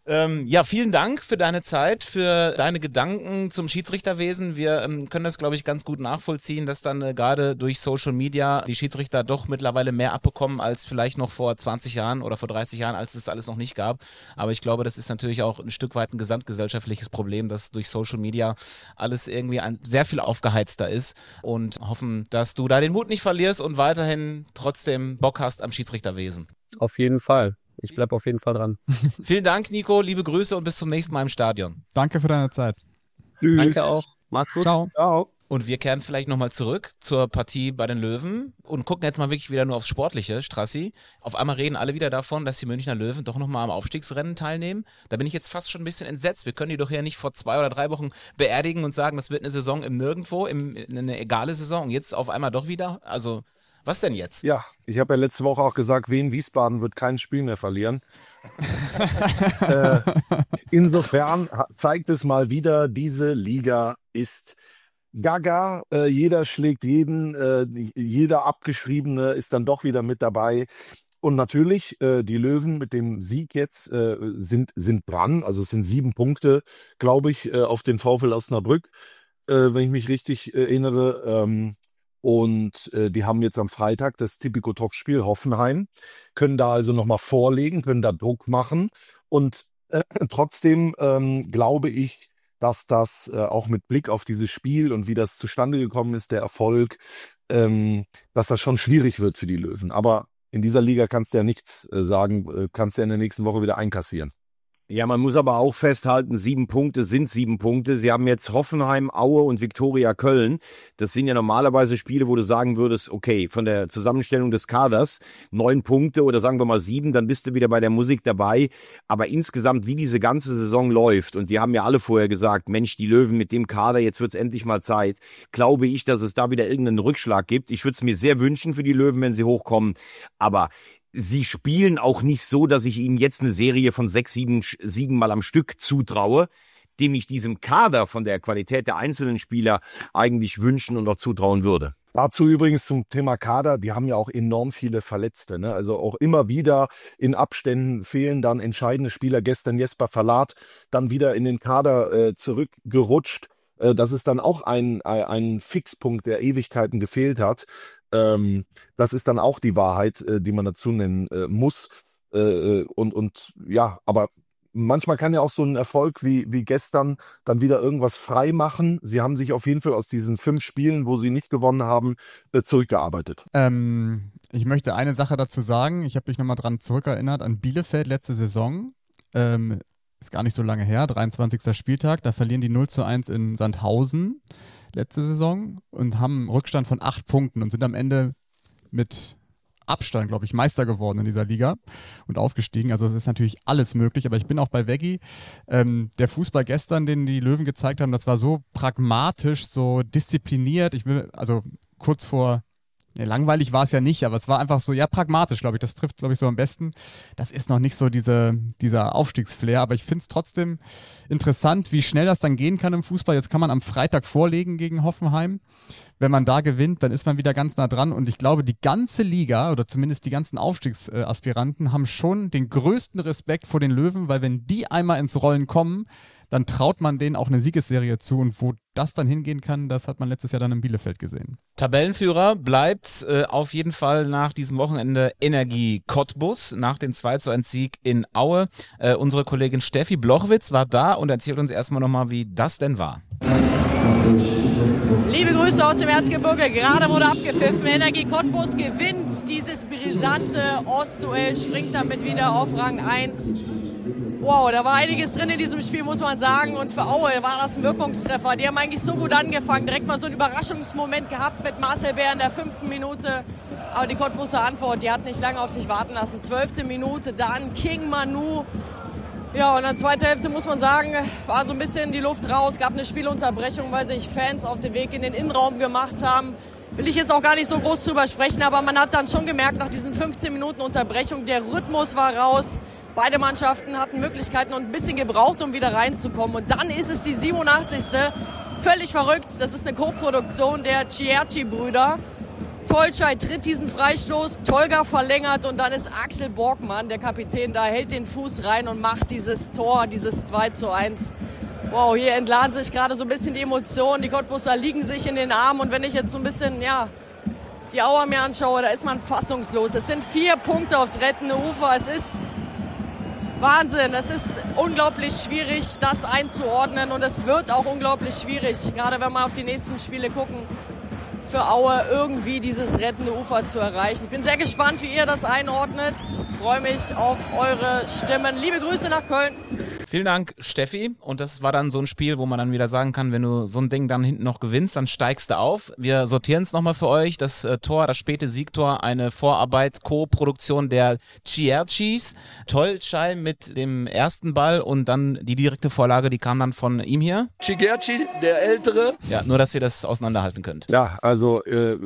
Ja, vielen Dank für deine Zeit, für deine Gedanken zum Schiedsrichterwesen. Wir können das, glaube ich, ganz gut nachvollziehen, dass dann gerade durch Social Media die Schiedsrichter doch mittlerweile mehr abbekommen als vielleicht noch vor 20 Jahren oder vor 30 Jahren, als es alles noch nicht gab. Aber ich glaube, das ist natürlich auch ein Stück weit ein gesamtgesellschaftliches Problem, dass durch Social Media alles irgendwie sehr viel aufgeheizter ist, und hoffen, dass du da den Mut nicht verlierst und weiterhin trotzdem Bock hast am Schiedsrichterwesen.
Auf jeden Fall. Ich bleibe auf jeden Fall dran.
Vielen Dank, Nico. Liebe Grüße und bis zum nächsten Mal im Stadion.
Danke für deine Zeit.
Tschüss. Danke auch. Macht's gut.
Ciao.
Ciao.
Und wir kehren vielleicht nochmal zurück zur Partie bei den Löwen und gucken jetzt mal wirklich wieder nur aufs Sportliche, Strassi. Auf einmal reden alle wieder davon, dass die Münchner Löwen doch nochmal am Aufstiegsrennen teilnehmen. Da bin ich jetzt fast schon ein bisschen entsetzt. Wir können die doch ja nicht vor 2 oder 3 Wochen beerdigen und sagen, das wird eine Saison im Nirgendwo, eine egale Saison. Und jetzt auf einmal doch wieder, also... Was denn jetzt?
Ja, ich habe ja letzte Woche auch gesagt, Wien Wiesbaden wird kein Spiel mehr verlieren. Insofern zeigt es mal wieder, diese Liga ist gaga. Jeder schlägt jeden, jeder Abgeschriebene ist dann doch wieder mit dabei. Und natürlich, die Löwen mit dem Sieg jetzt sind dran. Also es sind 7 Punkte, glaube ich, auf den VfL Osnabrück, wenn ich mich richtig erinnere. Und die haben jetzt am Freitag das Tipico-Top-Spiel Hoffenheim, können da also nochmal vorlegen, können da Druck machen. Und trotzdem glaube ich, dass das auch mit Blick auf dieses Spiel und wie das zustande gekommen ist, der Erfolg, dass das schon schwierig wird für die Löwen. Aber in dieser Liga kannst du ja nichts sagen, kannst du ja in der nächsten Woche wieder einkassieren.
Ja, man muss aber auch festhalten, 7 Punkte sind 7 Punkte. Sie haben jetzt Hoffenheim, Aue und Viktoria Köln. Das sind ja normalerweise Spiele, wo du sagen würdest, okay, von der Zusammenstellung des Kaders 9 Punkte oder sagen wir mal 7, dann bist du wieder bei der Musik dabei. Aber insgesamt, wie diese ganze Saison läuft, und wir haben ja alle vorher gesagt, Mensch, die Löwen mit dem Kader, jetzt wird's endlich mal Zeit, glaube ich, dass es da wieder irgendeinen Rückschlag gibt. Ich würde es mir sehr wünschen für die Löwen, wenn sie hochkommen, aber sie spielen auch nicht so, dass ich ihnen jetzt eine Serie von 6, 7 Siegen mal am Stück zutraue, dem ich diesem Kader von der Qualität der einzelnen Spieler eigentlich wünschen und auch zutrauen würde.
Dazu übrigens zum Thema Kader, die haben ja auch enorm viele Verletzte, ne? Also auch immer wieder in Abständen fehlen dann entscheidende Spieler. Gestern Jesper Verlat dann wieder in den Kader zurückgerutscht. Das ist dann auch ein Fixpunkt, der Ewigkeiten gefehlt hat. Das ist dann auch die Wahrheit, die man dazu nennen muss. Und ja, aber manchmal kann ja auch so ein Erfolg wie gestern dann wieder irgendwas frei machen. Sie haben sich auf jeden Fall aus diesen 5 Spielen, wo sie nicht gewonnen haben, zurückgearbeitet.
Ich möchte eine Sache dazu sagen. Ich habe mich nochmal dran zurückerinnert an Bielefeld letzte Saison. Ist gar nicht so lange her, 23. Spieltag. Da verlieren die 0:1 in Sandhausen letzte Saison und haben einen Rückstand von 8 Punkten und sind am Ende mit Abstand, glaube ich, Meister geworden in dieser Liga und aufgestiegen. Also es ist natürlich alles möglich, aber ich bin auch bei Veggi. Der Fußball gestern, den die Löwen gezeigt haben, das war so pragmatisch, so diszipliniert. Also kurz vor, langweilig war es ja nicht, aber es war einfach so, ja, pragmatisch, glaube ich. Das trifft, glaube ich, so am besten. Das ist noch nicht so dieser Aufstiegsflair, aber ich finde es trotzdem interessant, wie schnell das dann gehen kann im Fußball. Jetzt kann man am Freitag vorlegen gegen Hoffenheim. Wenn man da gewinnt, dann ist man wieder ganz nah dran. Und ich glaube, die ganze Liga oder zumindest die ganzen Aufstiegsaspiranten haben schon den größten Respekt vor den Löwen, weil wenn die einmal ins Rollen kommen, dann traut man denen auch eine Siegesserie zu. Und wo das dann hingehen kann, das hat man letztes Jahr dann in Bielefeld gesehen.
Tabellenführer bleibt auf jeden Fall nach diesem Wochenende Energie Cottbus, nach dem 2:1 in Aue. Unsere Kollegin Steffi Blochwitz war da und erzählt uns erstmal nochmal, wie das denn war.
Liebe Grüße aus dem Erzgebirge. Gerade wurde abgepfiffen. Energie Cottbus gewinnt dieses brisante Ostduell, springt damit wieder auf Rang 1. Wow, da war einiges drin in diesem Spiel, muss man sagen. Und für Aue war das ein Wirkungstreffer. Die haben eigentlich so gut angefangen. Direkt mal so einen Überraschungsmoment gehabt mit Marcel Bär in der 5. Minute. Aber die Cottbuser Antwort, die hat nicht lange auf sich warten lassen. 12. Minute, dann King Manu. Ja, und in der zweiten Hälfte muss man sagen, war so ein bisschen die Luft raus. Gab eine Spielunterbrechung, weil sich Fans auf den Weg in den Innenraum gemacht haben. Will ich jetzt auch gar nicht so groß drüber sprechen, aber man hat dann schon gemerkt, nach diesen 15 Minuten Unterbrechung, der Rhythmus war raus. Beide Mannschaften hatten Möglichkeiten und ein bisschen gebraucht, um wieder reinzukommen. Und dann ist es die 87. Völlig verrückt. Das ist eine Co-Produktion der Cierci-Brüder. Tolschai tritt diesen Freistoß, Tolga verlängert und dann ist Axel Borgmann, der Kapitän, da hält den Fuß rein und macht dieses Tor, dieses 2:1. Wow, hier entladen sich gerade so ein bisschen die Emotionen, die Cottbusser liegen sich in den Armen und wenn ich jetzt so ein bisschen, die Auer mir anschaue, da ist man fassungslos. Es sind 4 Punkte aufs rettende Ufer, es ist Wahnsinn, es ist unglaublich schwierig, das einzuordnen und es wird auch unglaublich schwierig, gerade wenn wir auf die nächsten Spiele gucken, für Aue irgendwie dieses rettende Ufer zu erreichen. Ich bin sehr gespannt, wie ihr das einordnet. Freue mich auf eure Stimmen. Liebe Grüße nach Köln.
Vielen Dank, Steffi. Und das war dann so ein Spiel, wo man dann wieder sagen kann, wenn du so ein Ding dann hinten noch gewinnst, dann steigst du auf. Wir sortieren es nochmal für euch. Das Tor, das späte Siegtor, eine Vorarbeit, Co-Produktion der Ciercis. Tolschai mit dem ersten Ball und dann die direkte Vorlage, die kam dann von ihm hier.
Cigerci, der Ältere.
Ja, nur, dass ihr das auseinanderhalten könnt.
Ja, also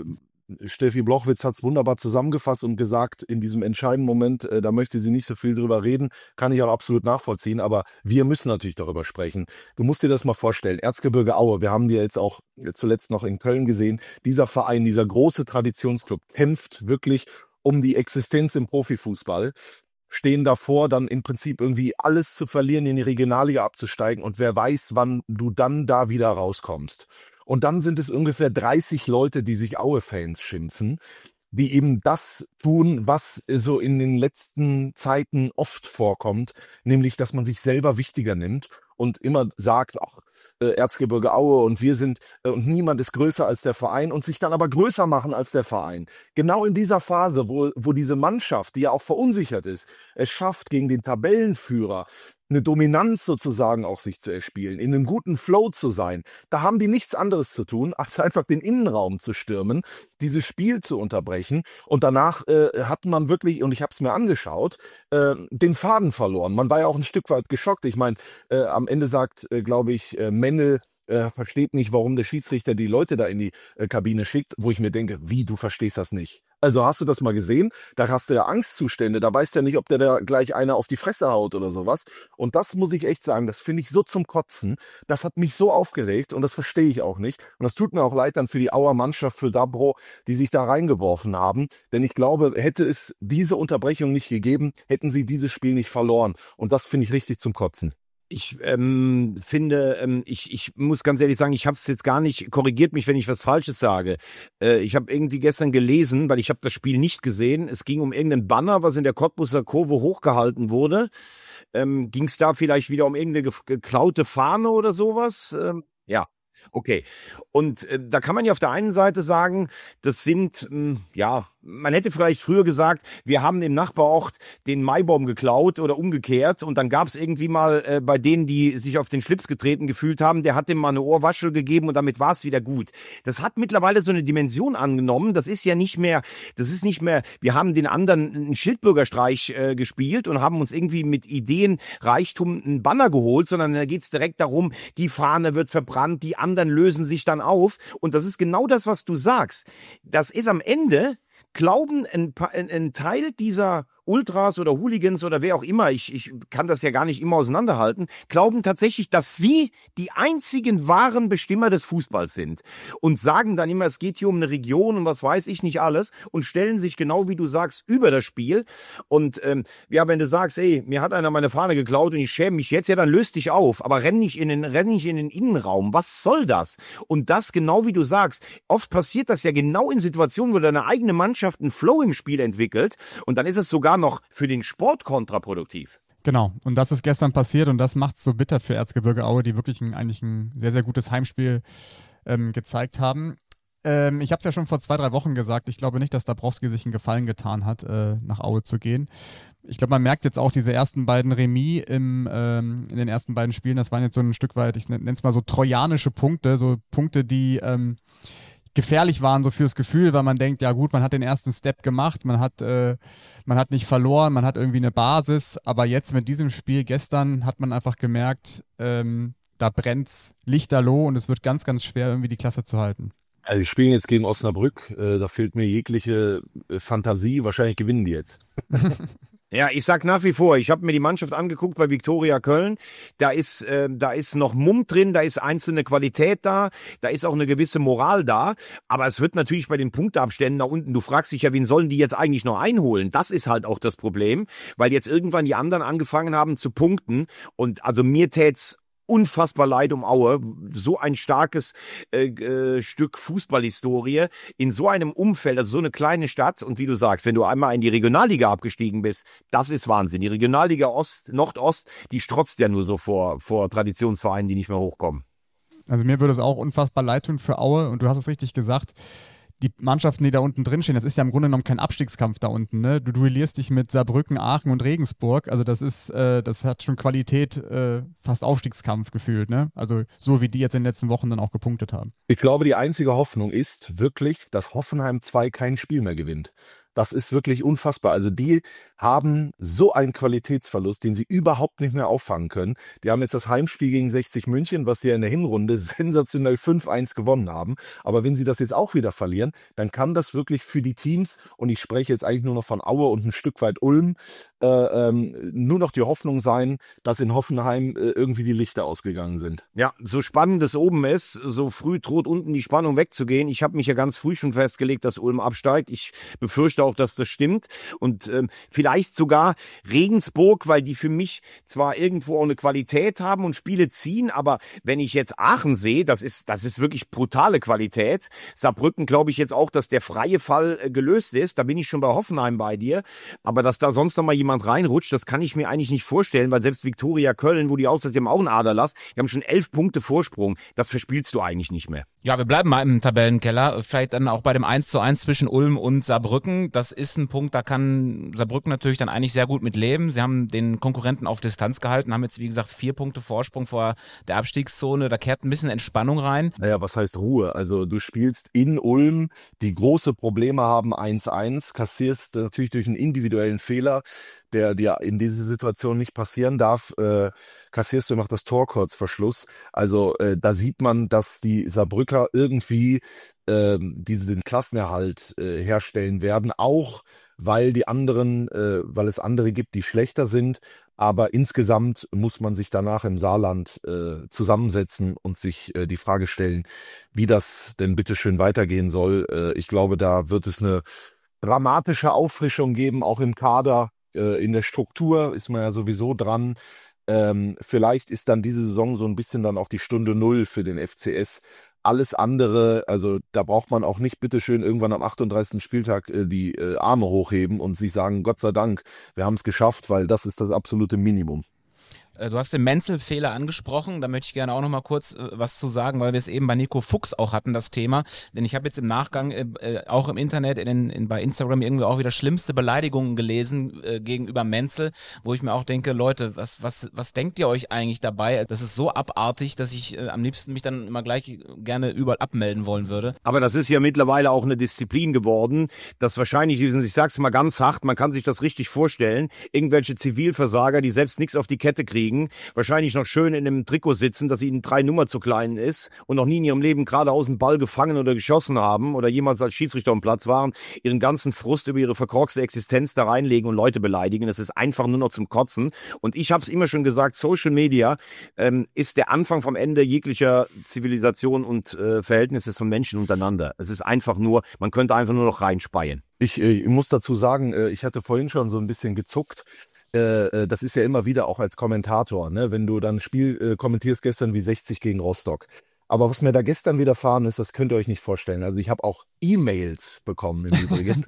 Steffi Blochwitz hat es wunderbar zusammengefasst und gesagt, in diesem entscheidenden Moment, da möchte sie nicht so viel drüber reden, kann ich auch absolut nachvollziehen, aber wir müssen natürlich darüber sprechen. Du musst dir das mal vorstellen, Erzgebirge Aue, wir haben die jetzt auch zuletzt noch in Köln gesehen, dieser Verein, dieser große Traditionsclub kämpft wirklich um die Existenz im Profifußball, stehen davor, dann im Prinzip irgendwie alles zu verlieren, in die Regionalliga abzusteigen und wer weiß, wann du dann da wieder rauskommst. Und dann sind es ungefähr 30 Leute, die sich Aue-Fans schimpfen, die eben das tun, was so in den letzten Zeiten oft vorkommt, nämlich, dass man sich selber wichtiger nimmt und immer sagt, ach, Erzgebirge Aue und wir sind, und niemand ist größer als der Verein und sich dann aber größer machen als der Verein. Genau in dieser Phase, wo diese Mannschaft, die ja auch verunsichert ist, es schafft, gegen den Tabellenführer eine Dominanz sozusagen auch sich zu erspielen, in einem guten Flow zu sein. Da haben die nichts anderes zu tun, als einfach den Innenraum zu stürmen, dieses Spiel zu unterbrechen. Und danach hat man wirklich, und ich habe es mir angeschaut, den Faden verloren. Man war ja auch ein Stück weit geschockt. Ich meine, am Ende sagt, glaube ich, Mendel, versteht nicht, warum der Schiedsrichter die Leute da in die Kabine schickt, wo ich mir denke, wie, du verstehst das nicht. Also hast du das mal gesehen? Da hast du ja Angstzustände, da weißt du ja nicht, ob der da gleich einer auf die Fresse haut oder sowas. Und das muss ich echt sagen, das finde ich so zum Kotzen. Das hat mich so aufgeregt und das verstehe ich auch nicht. Und das tut mir auch leid dann für die Auer Mannschaft, für Dabro, die sich da reingeworfen haben. Denn ich glaube, hätte es diese Unterbrechung nicht gegeben, hätten sie dieses Spiel nicht verloren. Und das finde ich richtig zum Kotzen.
Ich finde, ich muss ganz ehrlich sagen, ich habe es jetzt gar nicht, korrigiert mich, wenn ich was Falsches sage. Ich habe irgendwie gestern gelesen, weil ich habe das Spiel nicht gesehen, es ging um irgendein Banner, was in der Cottbusser Kurve hochgehalten wurde. Ging es da vielleicht wieder um irgendeine geklaute Fahne oder sowas? Ja. Okay. Und da kann man ja auf der einen Seite sagen, das sind, man hätte vielleicht früher gesagt, wir haben im Nachbarort den Maibaum geklaut oder umgekehrt und dann gab es irgendwie mal bei denen, die sich auf den Schlips getreten gefühlt haben, der hat dem mal eine Ohrwaschel gegeben und damit war es wieder gut. Das hat mittlerweile so eine Dimension angenommen, das ist nicht mehr, wir haben den anderen einen Schildbürgerstreich gespielt und haben uns irgendwie mit Ideenreichtum einen Banner geholt, sondern da geht es direkt darum, die Fahne wird verbrannt, die anderen lösen sich dann auf und das ist genau das, was du sagst. Das ist am Ende, glauben ein Teil dieser Ultras oder Hooligans oder wer auch immer, ich kann das ja gar nicht immer auseinanderhalten, glauben tatsächlich, dass sie die einzigen wahren Bestimmer des Fußballs sind und sagen dann immer, es geht hier um eine Region und was weiß ich nicht alles und stellen sich genau wie du sagst über das Spiel und wenn du sagst, ey, mir hat einer meine Fahne geklaut und ich schäme mich jetzt, ja dann löst dich auf, aber renn nicht in den Innenraum, was soll das? Und das genau wie du sagst, oft passiert das ja genau in Situationen, wo deine eigene Mannschaft einen Flow im Spiel entwickelt und dann ist es sogar noch für den Sport kontraproduktiv.
Genau, und das ist gestern passiert und das macht es so bitter für Erzgebirge Aue, die wirklich eigentlich ein sehr, sehr gutes Heimspiel gezeigt haben. Ich habe es ja schon vor 2-3 Wochen gesagt, ich glaube nicht, dass Dabrowski sich einen Gefallen getan hat, nach Aue zu gehen. Ich glaube, man merkt jetzt auch diese ersten beiden Remis in den ersten beiden Spielen, das waren jetzt so ein Stück weit, ich nenne es mal so trojanische Punkte, so Punkte, die gefährlich waren so fürs Gefühl, weil man denkt, ja gut, man hat den ersten Step gemacht, man hat nicht verloren, man hat irgendwie eine Basis, aber jetzt mit diesem Spiel gestern hat man einfach gemerkt, da brennt's lichterloh und es wird ganz, ganz schwer, irgendwie die Klasse zu halten.
Also die spielen jetzt gegen Osnabrück, da fehlt mir jegliche Fantasie, wahrscheinlich gewinnen die jetzt.
Ja, ich sag nach wie vor, ich habe mir die Mannschaft angeguckt bei Viktoria Köln. Da ist noch Mumm drin, da ist einzelne Qualität da ist auch eine gewisse Moral da. Aber es wird natürlich bei den Punkteabständen da unten, du fragst dich ja, wen sollen die jetzt eigentlich noch einholen? Das ist halt auch das Problem, weil jetzt irgendwann die anderen angefangen haben zu punkten. Und also mir tät's unfassbar leid um Aue, so ein starkes Stück Fußballhistorie in so einem Umfeld, also so eine kleine Stadt. Und wie du sagst, wenn du einmal in die Regionalliga abgestiegen bist, das ist Wahnsinn. Die Regionalliga Nordost, die strotzt ja nur so vor Traditionsvereinen, die nicht mehr hochkommen.
Also mir würde es auch unfassbar leid tun für Aue und du hast es richtig gesagt, die Mannschaften, die da unten drin stehen, das ist ja im Grunde genommen kein Abstiegskampf da unten. Ne? Du duellierst dich mit Saarbrücken, Aachen und Regensburg. Also das hat schon Qualität, fast Aufstiegskampf gefühlt. Ne? Also so wie die jetzt in den letzten Wochen dann auch gepunktet haben.
Ich glaube, die einzige Hoffnung ist wirklich, dass Hoffenheim 2 kein Spiel mehr gewinnt. Das ist wirklich unfassbar. Also die haben so einen Qualitätsverlust, den sie überhaupt nicht mehr auffangen können. Die haben jetzt das Heimspiel gegen 60 München, was sie in der Hinrunde sensationell 5-1 gewonnen haben. Aber wenn sie das jetzt auch wieder verlieren, dann kann das wirklich für die Teams, und ich spreche jetzt eigentlich nur noch von Aue und ein Stück weit Ulm, nur noch die Hoffnung sein, dass in Hoffenheim irgendwie die Lichter ausgegangen sind.
Ja, so spannend es oben ist, so früh droht unten die Spannung wegzugehen. Ich habe mich ja ganz früh schon festgelegt, dass Ulm absteigt. Ich befürchte auch, dass das stimmt. Und vielleicht sogar Regensburg, weil die für mich zwar irgendwo auch eine Qualität haben und Spiele ziehen, aber wenn ich jetzt Aachen sehe, das ist wirklich brutale Qualität. Saarbrücken glaube ich jetzt auch, dass der freie Fall gelöst ist. Da bin ich schon bei Hoffenheim bei dir. Aber dass da sonst noch mal jemand reinrutscht, das kann ich mir eigentlich nicht vorstellen, weil selbst Viktoria Köln, wo die aussehen, die haben auch einen Aderlass, die haben schon 11 Punkte Vorsprung. Das verspielst du eigentlich nicht mehr.
Ja, wir bleiben mal im Tabellenkeller. Vielleicht dann auch bei dem 1:1 zwischen Ulm und Saarbrücken. Das ist ein Punkt, da kann Saarbrücken natürlich dann eigentlich sehr gut mit leben. Sie haben den Konkurrenten auf Distanz gehalten, haben jetzt wie gesagt 4 Punkte Vorsprung vor der Abstiegszone. Da kehrt ein bisschen Entspannung rein.
Naja, was heißt Ruhe? Also du spielst in Ulm, die große Probleme haben, 1-1, kassierst natürlich durch einen individuellen Fehler, der dir in dieser Situation nicht passieren darf, kassierst du noch das Torkurzverschluss. Also da sieht man, dass die Saarbrücker irgendwie diesen Klassenerhalt herstellen werden, auch weil weil es andere gibt, die schlechter sind. Aber insgesamt muss man sich danach im Saarland zusammensetzen und sich die Frage stellen, wie das denn bitteschön weitergehen soll. Ich glaube, da wird es eine dramatische Auffrischung geben, auch im Kader. In der Struktur ist man ja sowieso dran. Vielleicht ist dann diese Saison so ein bisschen dann auch die Stunde Null für den FCS. Alles andere, also da braucht man auch nicht bitteschön irgendwann am 38. Spieltag die Arme hochheben und sich sagen, Gott sei Dank, wir haben es geschafft, weil das ist das absolute Minimum.
Du hast den Menzel-Fehler angesprochen, da möchte ich gerne auch noch mal kurz was zu sagen, weil wir es eben bei Nico Fuchs auch hatten, das Thema. Denn ich habe jetzt im Nachgang auch im Internet, bei Instagram irgendwie auch wieder schlimmste Beleidigungen gelesen gegenüber Menzel, wo ich mir auch denke, Leute, was denkt ihr euch eigentlich dabei? Das ist so abartig, dass ich am liebsten mich dann immer gleich gerne überall abmelden wollen würde.
Aber das ist ja mittlerweile auch eine Disziplin geworden, dass wahrscheinlich, ich sag's mal ganz hart, man kann sich das richtig vorstellen, irgendwelche Zivilversager, die selbst nichts auf die Kette kriegen, wahrscheinlich noch schön in einem Trikot sitzen, dass ihnen 3 Nummer zu klein ist und noch nie in ihrem Leben geradeaus einen Ball gefangen oder geschossen haben oder jemals als Schiedsrichter am Platz waren, ihren ganzen Frust über ihre verkorkste Existenz da reinlegen und Leute beleidigen. Das ist einfach nur noch zum Kotzen. Und ich habe es immer schon gesagt, Social Media ist der Anfang vom Ende jeglicher Zivilisation und Verhältnisse von Menschen untereinander. Es ist einfach nur, man könnte einfach nur noch reinspeien.
Ich muss dazu sagen, ich hatte vorhin schon so ein bisschen gezuckt. Das ist ja immer wieder auch als Kommentator, ne? Wenn du dann ein Spiel kommentierst, gestern wie 60 gegen Rostock. Aber was mir da gestern widerfahren ist, das könnt ihr euch nicht vorstellen. Also ich habe auch E-Mails bekommen im Übrigen.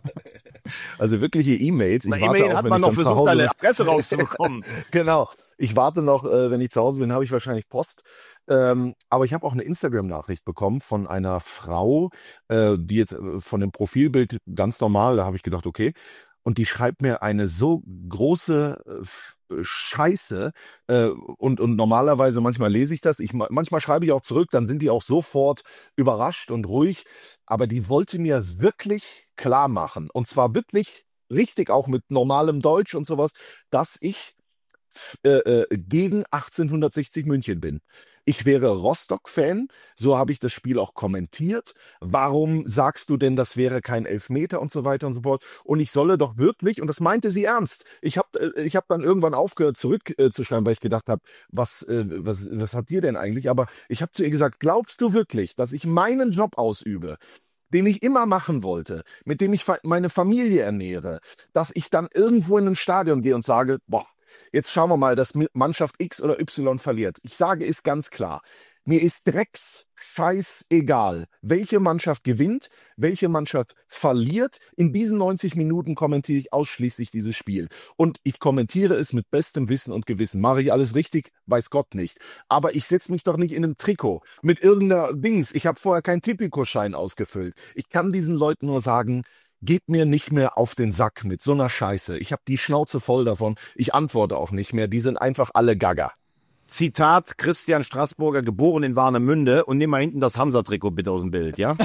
Also wirkliche E-Mails.
E-Mail hat man noch versucht, eine Adresse rauszubekommen.
Genau. Ich warte noch, wenn ich zu Hause bin, habe ich wahrscheinlich Post. Aber ich habe auch eine Instagram-Nachricht bekommen von einer Frau, die jetzt von dem Profilbild ganz normal, da habe ich gedacht, okay. Und die schreibt mir eine so große Scheiße und normalerweise, manchmal lese ich das, manchmal schreibe ich auch zurück, dann sind die auch sofort überrascht und ruhig, aber die wollte mir wirklich klar machen, und zwar wirklich richtig auch mit normalem Deutsch und sowas, dass ich gegen 1860 München bin. Ich wäre Rostock-Fan, so habe ich das Spiel auch kommentiert. Warum sagst du denn, das wäre kein Elfmeter und so weiter und so fort? Und ich solle doch wirklich, und das meinte sie ernst, ich hab dann irgendwann aufgehört zurückzuschreiben, weil ich gedacht habe, was habt ihr denn eigentlich? Aber ich habe zu ihr gesagt, glaubst du wirklich, dass ich meinen Job ausübe, den ich immer machen wollte, mit dem ich meine Familie ernähre, dass ich dann irgendwo in ein Stadion gehe und sage, boah, jetzt schauen wir mal, dass Mannschaft X oder Y verliert. Ich sage es ganz klar, mir ist scheißegal, welche Mannschaft gewinnt, welche Mannschaft verliert. In diesen 90 Minuten kommentiere ich ausschließlich dieses Spiel. Und ich kommentiere es mit bestem Wissen und Gewissen. Mache ich alles richtig? Weiß Gott nicht. Aber ich setze mich doch nicht in einem Trikot mit irgendeiner Dings. Ich habe vorher keinen Tipico-Schein ausgefüllt. Ich kann diesen Leuten nur sagen, geht mir nicht mehr auf den Sack mit so einer Scheiße. Ich habe die Schnauze voll davon. Ich antworte auch nicht mehr. Die sind einfach alle Gaga.
Zitat Christian Straßburger, geboren in Warnemünde. Und nimm mal hinten das Hansa-Trikot bitte aus dem Bild, ja?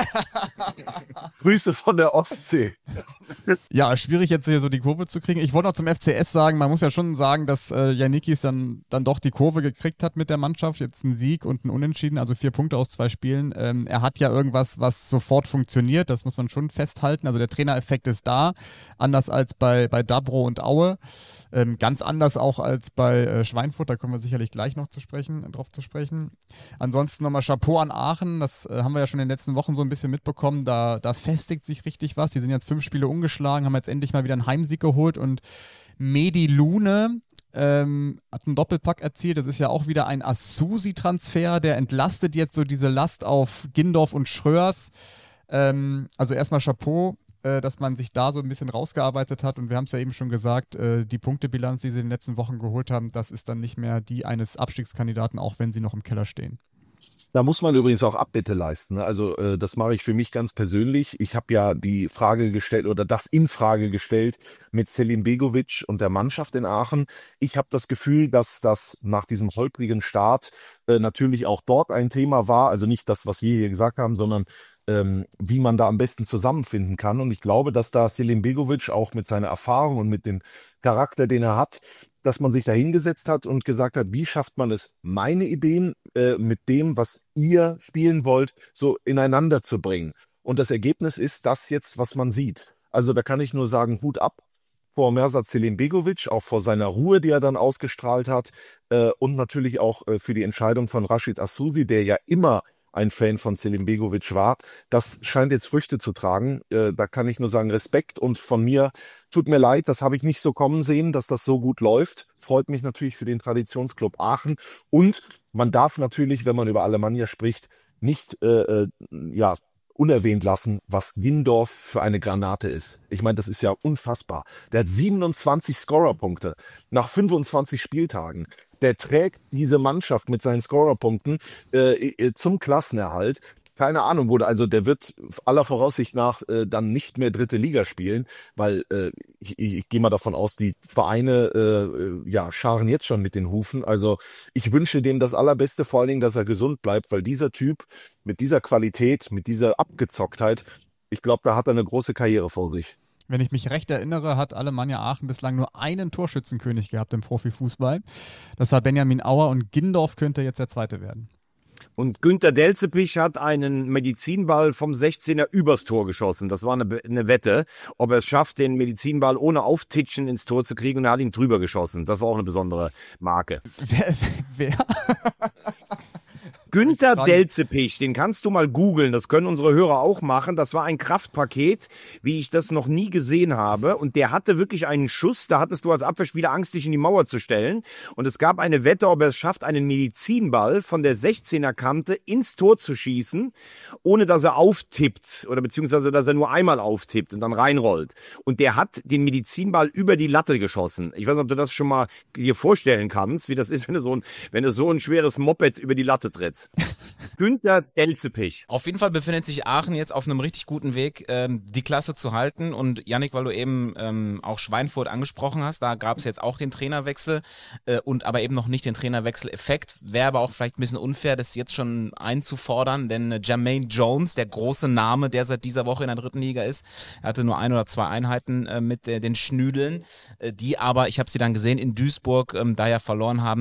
Grüße von der Ostsee.
Ja, schwierig jetzt hier so die Kurve zu kriegen. Ich wollte noch zum FCS sagen, man muss ja schon sagen, dass Yannickis dann doch die Kurve gekriegt hat mit der Mannschaft. Jetzt ein Sieg und ein Unentschieden, also 4 Punkte aus 2 Spielen. Er hat ja irgendwas, was sofort funktioniert, das muss man schon festhalten. Also der Trainereffekt ist da, anders als bei Dabro und Aue. Ganz anders auch als bei Schweinfurt, da kommen wir sicherlich gleich noch drauf zu sprechen. Ansonsten nochmal Chapeau an Aachen, das haben wir ja schon in den letzten Wochen so ein bisschen mitbekommen, da festigt sich richtig was. Die sind jetzt 5 Spiele umgeschlagen, haben jetzt endlich mal wieder einen Heimsieg geholt und Medi Lune hat einen Doppelpack erzielt. Das ist ja auch wieder ein Asusi-Transfer, der entlastet jetzt so diese Last auf Gindorf und Schröers. Also erstmal Chapeau, dass man sich da so ein bisschen rausgearbeitet hat und wir haben es ja eben schon gesagt, die Punktebilanz, die sie in den letzten Wochen geholt haben, das ist dann nicht mehr die eines Abstiegskandidaten, auch wenn sie noch im Keller stehen.
Da muss man übrigens auch Abbitte leisten. Also das mache ich für mich ganz persönlich. Ich habe ja die Frage gestellt oder das in Frage gestellt mit Selim Begovic und der Mannschaft in Aachen. Ich habe das Gefühl, dass das nach diesem holprigen Start natürlich auch dort ein Thema war. Also nicht das, was wir hier gesagt haben, sondern wie man da am besten zusammenfinden kann. Und ich glaube, dass da Selim Begovic auch mit seiner Erfahrung und mit dem Charakter, den er hat, dass man sich da hingesetzt hat und gesagt hat, wie schafft man es, meine Ideen mit dem, was ihr spielen wollt, so ineinander zu bringen. Und das Ergebnis ist das jetzt, was man sieht. Also da kann ich nur sagen, Hut ab vor Mersat Selim Begovic, auch vor seiner Ruhe, die er dann ausgestrahlt hat und natürlich auch für die Entscheidung von Rashid Asusi, der ja immer ein Fan von Selim Begovic war. Das scheint jetzt Früchte zu tragen. Da kann ich nur sagen, Respekt und von mir, tut mir leid, das habe ich nicht so kommen sehen, dass das so gut läuft. Freut mich natürlich für den Traditionsclub Aachen und man darf natürlich, wenn man über Alemannia spricht, nicht unerwähnt lassen, was Gindorf für eine Granate ist. Ich meine, das ist ja unfassbar. Der hat 27 Scorerpunkte nach 25 Spieltagen. Der trägt diese Mannschaft mit seinen Scorerpunkten zum Klassenerhalt. Keine Ahnung, der wird aller Voraussicht nach dann nicht mehr 3. Liga spielen, weil ich gehe mal davon aus, die Vereine scharen jetzt schon mit den Hufen. Also ich wünsche dem das Allerbeste, vor allen Dingen, dass er gesund bleibt, weil dieser Typ mit dieser Qualität, mit dieser Abgezocktheit, ich glaube, da hat er eine große Karriere vor sich.
Wenn ich mich recht erinnere, hat Alemannia Aachen bislang nur einen Torschützenkönig gehabt im Profifußball. Das war Benjamin Auer und Gindorf könnte jetzt der Zweite werden.
Und Günter Delzepich hat einen Medizinball vom 16er übers Tor geschossen. Das war eine Wette, ob er es schafft, den Medizinball ohne Auftitschen ins Tor zu kriegen. Und er hat ihn drüber geschossen. Das war auch eine besondere Marke.
Wer?
Günter Delzepich, den kannst du mal googeln, das können unsere Hörer auch machen. Das war ein Kraftpaket, wie ich das noch nie gesehen habe. Und der hatte wirklich einen Schuss, da hattest du als Abwehrspieler Angst, dich in die Mauer zu stellen. Und es gab eine Wette, ob er es schafft, einen Medizinball von der 16er Kante ins Tor zu schießen, ohne dass er auftippt oder beziehungsweise, dass er nur einmal auftippt und dann reinrollt. Und der hat den Medizinball über die Latte geschossen. Ich weiß nicht, ob du das schon mal dir vorstellen kannst, wie das ist, wenn du so ein schweres Moped über die Latte trittst. Günter Delzepich.
Auf jeden Fall befindet sich Aachen jetzt auf einem richtig guten Weg, die Klasse zu halten. Und Yannick, weil du eben auch Schweinfurt angesprochen hast, da gab es jetzt auch den Trainerwechsel und aber eben noch nicht den Trainerwechsel-Effekt. Wäre aber auch vielleicht ein bisschen unfair, das jetzt schon einzufordern, denn Jermaine Jones, der große Name, der seit dieser Woche in der 3. Liga ist, er hatte nur 1 oder 2 Einheiten mit den Schnüdeln, die aber, ich habe sie dann gesehen, in Duisburg da ja verloren haben.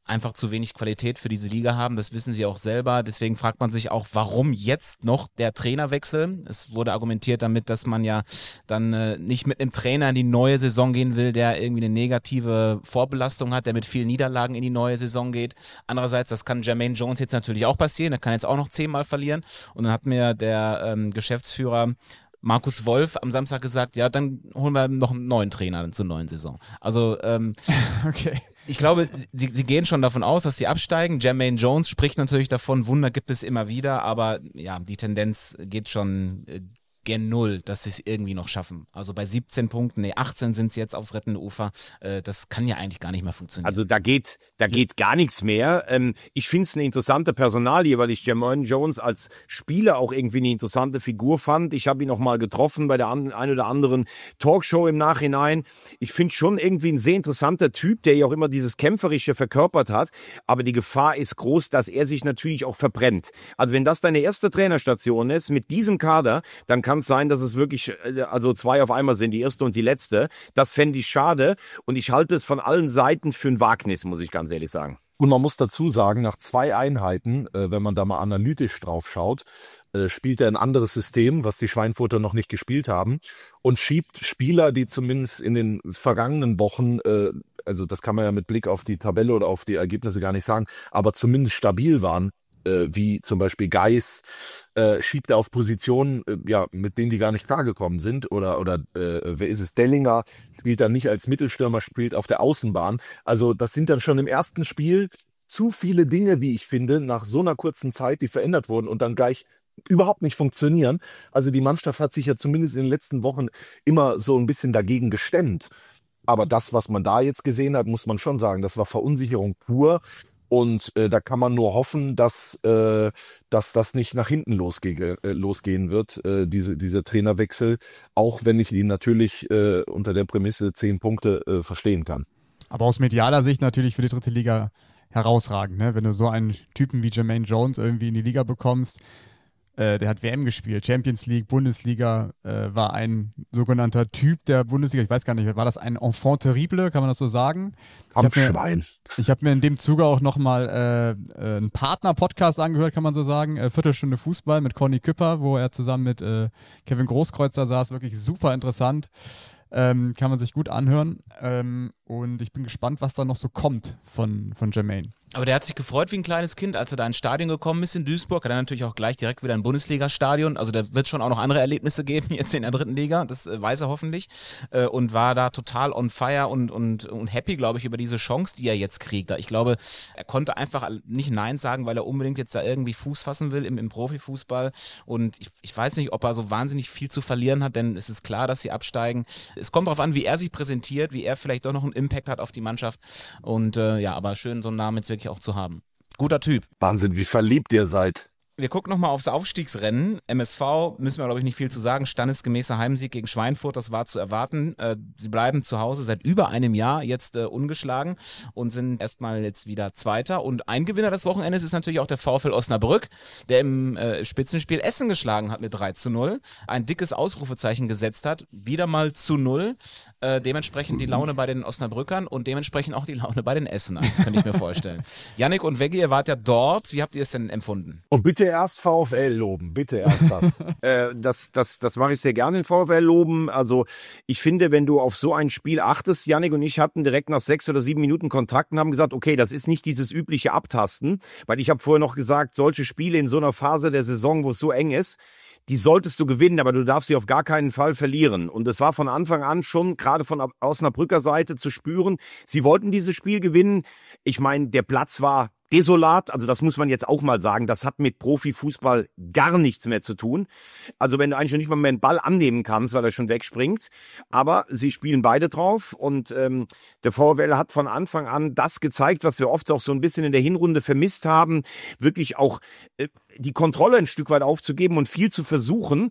einfach zu wenig Qualität für diese Liga haben. Das wissen sie auch selber. Deswegen fragt man sich auch, warum jetzt noch der Trainerwechsel? Es wurde argumentiert damit, dass man ja dann nicht mit einem Trainer in die neue Saison gehen will, der irgendwie eine negative Vorbelastung hat, der mit vielen Niederlagen in die neue Saison geht. Andererseits, das kann Jermaine Jones jetzt natürlich auch passieren. Er kann jetzt auch noch 10-mal verlieren. Und dann hat mir der Geschäftsführer Markus Wolf am Samstag gesagt, ja, dann holen wir noch einen neuen Trainer zur neuen Saison. Also
Okay.
ich glaube, sie gehen schon davon aus, dass sie absteigen. Jermaine Jones spricht natürlich davon, Wunder gibt es immer wieder, aber ja, die Tendenz geht schon gen Null, dass sie es irgendwie noch schaffen. Also bei 17 Punkten, 18 sind es jetzt aufs rettende Ufer. Das kann ja eigentlich gar nicht mehr funktionieren.
Also da geht gar nichts mehr. Ich finde es eine interessante Personalie, weil ich Jermaine Jones als Spieler auch irgendwie eine interessante Figur fand. Ich habe ihn noch mal getroffen bei der ein oder anderen Talkshow im Nachhinein. Ich finde schon irgendwie ein sehr interessanter Typ, der ja auch immer dieses Kämpferische verkörpert hat. Aber die Gefahr ist groß, dass er sich natürlich auch verbrennt. Also wenn das deine erste Trainerstation ist, mit diesem Kader, dann kann es sein, dass es wirklich also 2 auf einmal sind, die erste und die letzte. Das fände ich schade und ich halte es von allen Seiten für ein Wagnis, muss ich ganz ehrlich sagen.
Und man muss dazu sagen, nach 2 Einheiten, wenn man da mal analytisch drauf schaut, spielt er ein anderes System, was die Schweinfurter noch nicht gespielt haben, und schiebt Spieler, die zumindest in den vergangenen Wochen, also das kann man ja mit Blick auf die Tabelle oder auf die Ergebnisse gar nicht sagen, aber zumindest stabil waren, wie zum Beispiel Geis, schiebt er auf Positionen, mit denen die gar nicht klargekommen sind. Oder wer ist es? Dellinger spielt dann nicht als Mittelstürmer, spielt auf der Außenbahn. Also das sind dann schon im ersten Spiel zu viele Dinge, wie ich finde, nach so einer kurzen Zeit, die verändert wurden und dann gleich überhaupt nicht funktionieren. Also die Mannschaft hat sich ja zumindest in den letzten Wochen immer so ein bisschen dagegen gestemmt. Aber das, was man da jetzt gesehen hat, muss man schon sagen, das war Verunsicherung pur. Und da kann man nur hoffen, dass das nicht nach hinten losgehen wird, dieser Trainerwechsel, auch wenn ich ihn natürlich unter der Prämisse 10 Punkte verstehen kann.
Aber aus medialer Sicht natürlich für die dritte Liga herausragend, ne? Wenn du so einen Typen wie Jermaine Jones irgendwie in die Liga bekommst. Der hat WM gespielt, Champions League, Bundesliga, war ein sogenannter Typ der Bundesliga. Ich weiß gar nicht, war das ein Enfant terrible, kann man das so sagen?
Kampfschwein.
Ich habe mir in dem Zuge auch nochmal einen Partner-Podcast angehört, kann man so sagen. Viertelstunde Fußball mit Conny Küpper, wo er zusammen mit Kevin Großkreuzer saß. Wirklich super interessant. Kann man sich gut anhören. Und ich bin gespannt, was da noch so kommt von Jermaine.
Aber der hat sich gefreut wie ein kleines Kind, als er da ins Stadion gekommen ist in Duisburg. Hat er natürlich auch gleich direkt wieder ein Bundesliga-Stadion. Also da wird schon auch noch andere Erlebnisse geben jetzt in der dritten Liga. Das weiß er hoffentlich. Und war da total on fire und happy, glaube ich, über diese Chance, die er jetzt kriegt. Ich glaube, er konnte einfach nicht Nein sagen, weil er unbedingt jetzt da irgendwie Fuß fassen will im Profifußball. Und ich weiß nicht, ob er so wahnsinnig viel zu verlieren hat, denn es ist klar, dass sie absteigen. Es kommt darauf an, wie er sich präsentiert, wie er vielleicht doch noch einen Impact hat auf die Mannschaft. Und aber schön, so einen Namen jetzt wirklich auch zu haben. Guter Typ.
Wahnsinn, wie verliebt ihr seid.
Wir gucken nochmal aufs Aufstiegsrennen. MSV, müssen wir glaube ich nicht viel zu sagen, standesgemäßer Heimsieg gegen Schweinfurt, das war zu erwarten. Sie bleiben zu Hause seit über einem Jahr jetzt ungeschlagen und sind erstmal jetzt wieder Zweiter. Und ein Gewinner des Wochenendes ist natürlich auch der VfL Osnabrück, der im Spitzenspiel Essen geschlagen hat mit 3:0. Ein dickes Ausrufezeichen gesetzt hat, wieder mal zu 0. Dementsprechend die Laune bei den Osnabrückern und dementsprechend auch die Laune bei den Essenern, könnte ich mir vorstellen. Yannick und Veggie, ihr wart ja dort. Wie habt ihr es denn empfunden?
Und bitte erst VfL loben, bitte erst das.
Das mache ich sehr gerne, den VfL loben. Also ich finde, wenn du auf so ein Spiel achtest, Yannick und ich hatten direkt nach 6 oder 7 Minuten Kontakt und haben gesagt, okay, das ist nicht dieses übliche Abtasten, weil ich habe vorher noch gesagt, solche Spiele in so einer Phase der Saison, wo es so eng ist, die solltest du gewinnen, aber du darfst sie auf gar keinen Fall verlieren. Und es war von Anfang an schon, gerade von Osnabrücker Seite zu spüren, sie wollten dieses Spiel gewinnen. Ich meine, der Platz war desolat, also das muss man jetzt auch mal sagen, das hat mit Profifußball gar nichts mehr zu tun. Also wenn du eigentlich schon nicht mal mehr einen Ball annehmen kannst, weil er schon wegspringt, aber sie spielen beide drauf und der VfL hat von Anfang an das gezeigt, was wir oft auch so ein bisschen in der Hinrunde vermisst haben, wirklich auch die Kontrolle ein Stück weit aufzugeben und viel zu versuchen.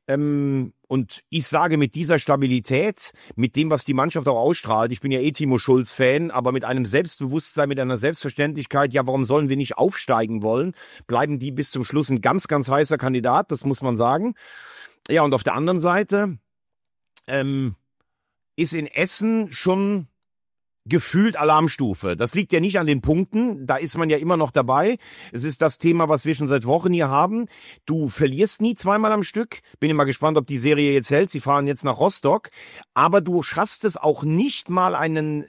Und ich sage, mit dieser Stabilität, mit dem, was die Mannschaft auch ausstrahlt, ich bin ja Timo Schulz-Fan, aber mit einem Selbstbewusstsein, mit einer Selbstverständlichkeit, ja, warum sollen wir nicht aufsteigen wollen, bleiben die bis zum Schluss ein ganz, ganz heißer Kandidat, das muss man sagen. Ja, und auf der anderen Seite ist in Essen schon gefühlt Alarmstufe. Das liegt ja nicht an den Punkten, da ist man ja immer noch dabei. Es ist das Thema, was wir schon seit Wochen hier haben. Du verlierst nie zweimal am Stück. Bin immer gespannt, ob die Serie jetzt hält. Sie fahren jetzt nach Rostock. Aber du schaffst es auch nicht mal eine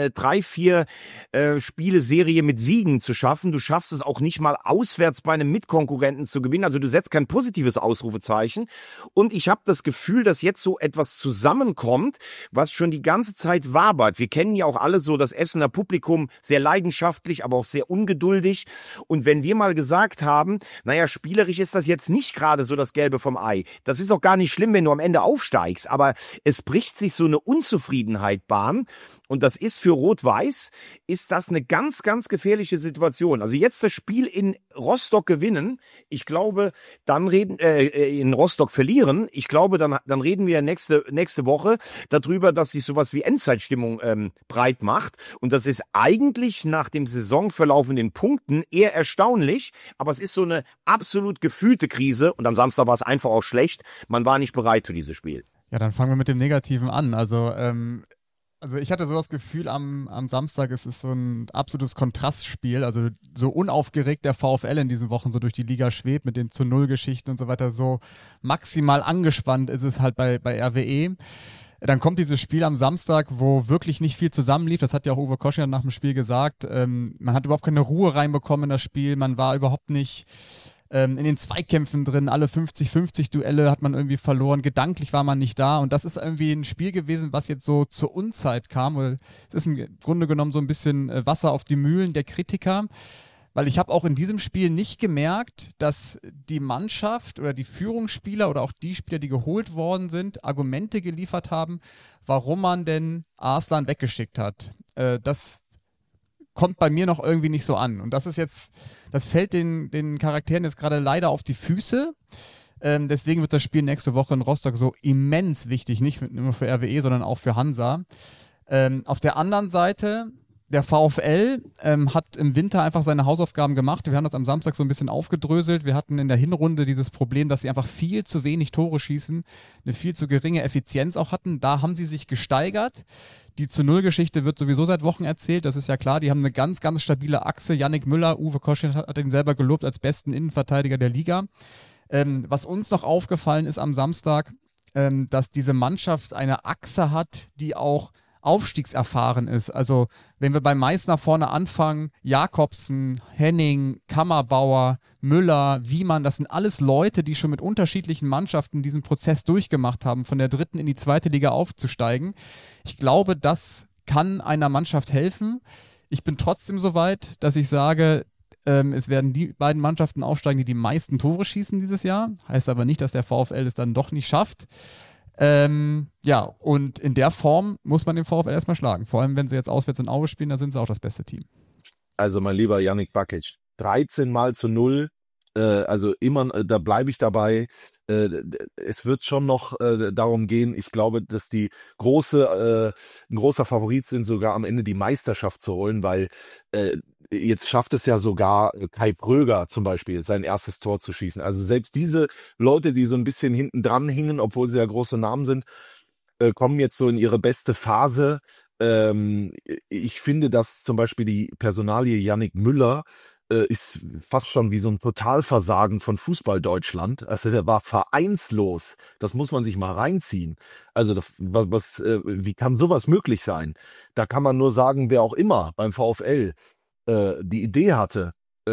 3-4 Spiele-Serie mit Siegen zu schaffen. Du schaffst es auch nicht mal auswärts bei einem Mitkonkurrenten zu gewinnen. Also du setzt kein positives Ausrufezeichen. Und ich habe das Gefühl, dass jetzt so etwas zusammenkommt, was schon die ganze Zeit wabert. Wir kennen ja auch alle so das Essener Publikum, sehr leidenschaftlich, aber auch sehr ungeduldig. Und wenn wir mal gesagt haben, naja, spielerisch ist das jetzt nicht gerade so das Gelbe vom Ei. Das ist auch gar nicht schlimm, wenn du am Ende aufsteigst. Aber es bricht sich so eine Unzufriedenheit Bahn. Und das ist für Rot-Weiß, ist das eine ganz, ganz gefährliche Situation. Also jetzt das Spiel in Rostock gewinnen. Ich glaube, dann in Rostock verlieren. Ich glaube, dann reden wir nächste Woche darüber, dass sich sowas wie Endzeitstimmung breit macht. Und das ist eigentlich nach dem Saisonverlauf in den Punkten eher erstaunlich. Aber es ist so eine absolut gefühlte Krise. Und am Samstag war es einfach auch schlecht. Man war nicht bereit für dieses Spiel.
Ja, dann fangen wir mit dem Negativen an. Also ich hatte so das Gefühl, am Samstag es ist so ein absolutes Kontrastspiel, also so unaufgeregt der VfL in diesen Wochen so durch die Liga schwebt mit den zu-Null-Geschichten und so weiter, so maximal angespannt ist es halt bei RWE. Dann kommt dieses Spiel am Samstag, wo wirklich nicht viel zusammenlief, das hat ja auch Uwe Koschner nach dem Spiel gesagt, man hat überhaupt keine Ruhe reinbekommen in das Spiel, man war überhaupt nicht in den Zweikämpfen drin, alle 50-50 Duelle hat man irgendwie verloren, gedanklich war man nicht da und das ist irgendwie ein Spiel gewesen, was jetzt so zur Unzeit kam, weil es ist im Grunde genommen so ein bisschen Wasser auf die Mühlen der Kritiker, weil ich habe auch in diesem Spiel nicht gemerkt, dass die Mannschaft oder die Führungsspieler oder auch die Spieler, die geholt worden sind, Argumente geliefert haben, warum man denn Arslan weggeschickt hat. Das kommt bei mir noch irgendwie nicht so an. Und das fällt den Charakteren jetzt gerade leider auf die Füße. Deswegen wird das Spiel nächste Woche in Rostock so immens wichtig, nicht nur für RWE, sondern auch für Hansa. Auf der anderen Seite, der VfL hat im Winter einfach seine Hausaufgaben gemacht. Wir haben das am Samstag so ein bisschen aufgedröselt. Wir hatten in der Hinrunde dieses Problem, dass sie einfach viel zu wenig Tore schießen, eine viel zu geringe Effizienz auch hatten. Da haben sie sich gesteigert. Die zu-Null-Geschichte wird sowieso seit Wochen erzählt, das ist ja klar. Die haben eine ganz, ganz stabile Achse. Yannick Müller, Uwe Koschner hat ihn selber gelobt als besten Innenverteidiger der Liga. Was uns noch aufgefallen ist am Samstag, dass diese Mannschaft eine Achse hat, die auch aufstiegserfahren ist. Also wenn wir bei Meißner vorne anfangen, Jakobsen, Henning, Kammerbauer, Müller, Wiemann, das sind alles Leute, die schon mit unterschiedlichen Mannschaften diesen Prozess durchgemacht haben, von der 3. in die 2. Liga aufzusteigen. Ich glaube, das kann einer Mannschaft helfen. Ich bin trotzdem so weit, dass ich sage, es werden die beiden Mannschaften aufsteigen, die die meisten Tore schießen dieses Jahr. Heißt aber nicht, dass der VfL es dann doch nicht schafft. Ja, und in der Form muss man den VfL erstmal schlagen. Vor allem, wenn sie jetzt auswärts in Aue spielen, da sind sie auch das beste Team.
Also mein lieber Yannick Bakic, 13-0, also immer, da bleibe ich dabei. Es wird schon noch darum gehen, ich glaube, dass die ein großer Favorit sind, sogar am Ende die Meisterschaft zu holen, weil jetzt schafft es ja sogar Kai Pröger zum Beispiel, sein erstes Tor zu schießen. Also selbst diese Leute, die so ein bisschen hinten dran hingen, obwohl sie ja große Namen sind, kommen jetzt so in ihre beste Phase. Ich finde, dass zum Beispiel die Personalie Yannick Müller ist fast schon wie so ein Totalversagen von Fußball Deutschland. Also der war vereinslos. Das muss man sich mal reinziehen. Also wie kann sowas möglich sein? Da kann man nur sagen, wer auch immer beim VfL die Idee hatte,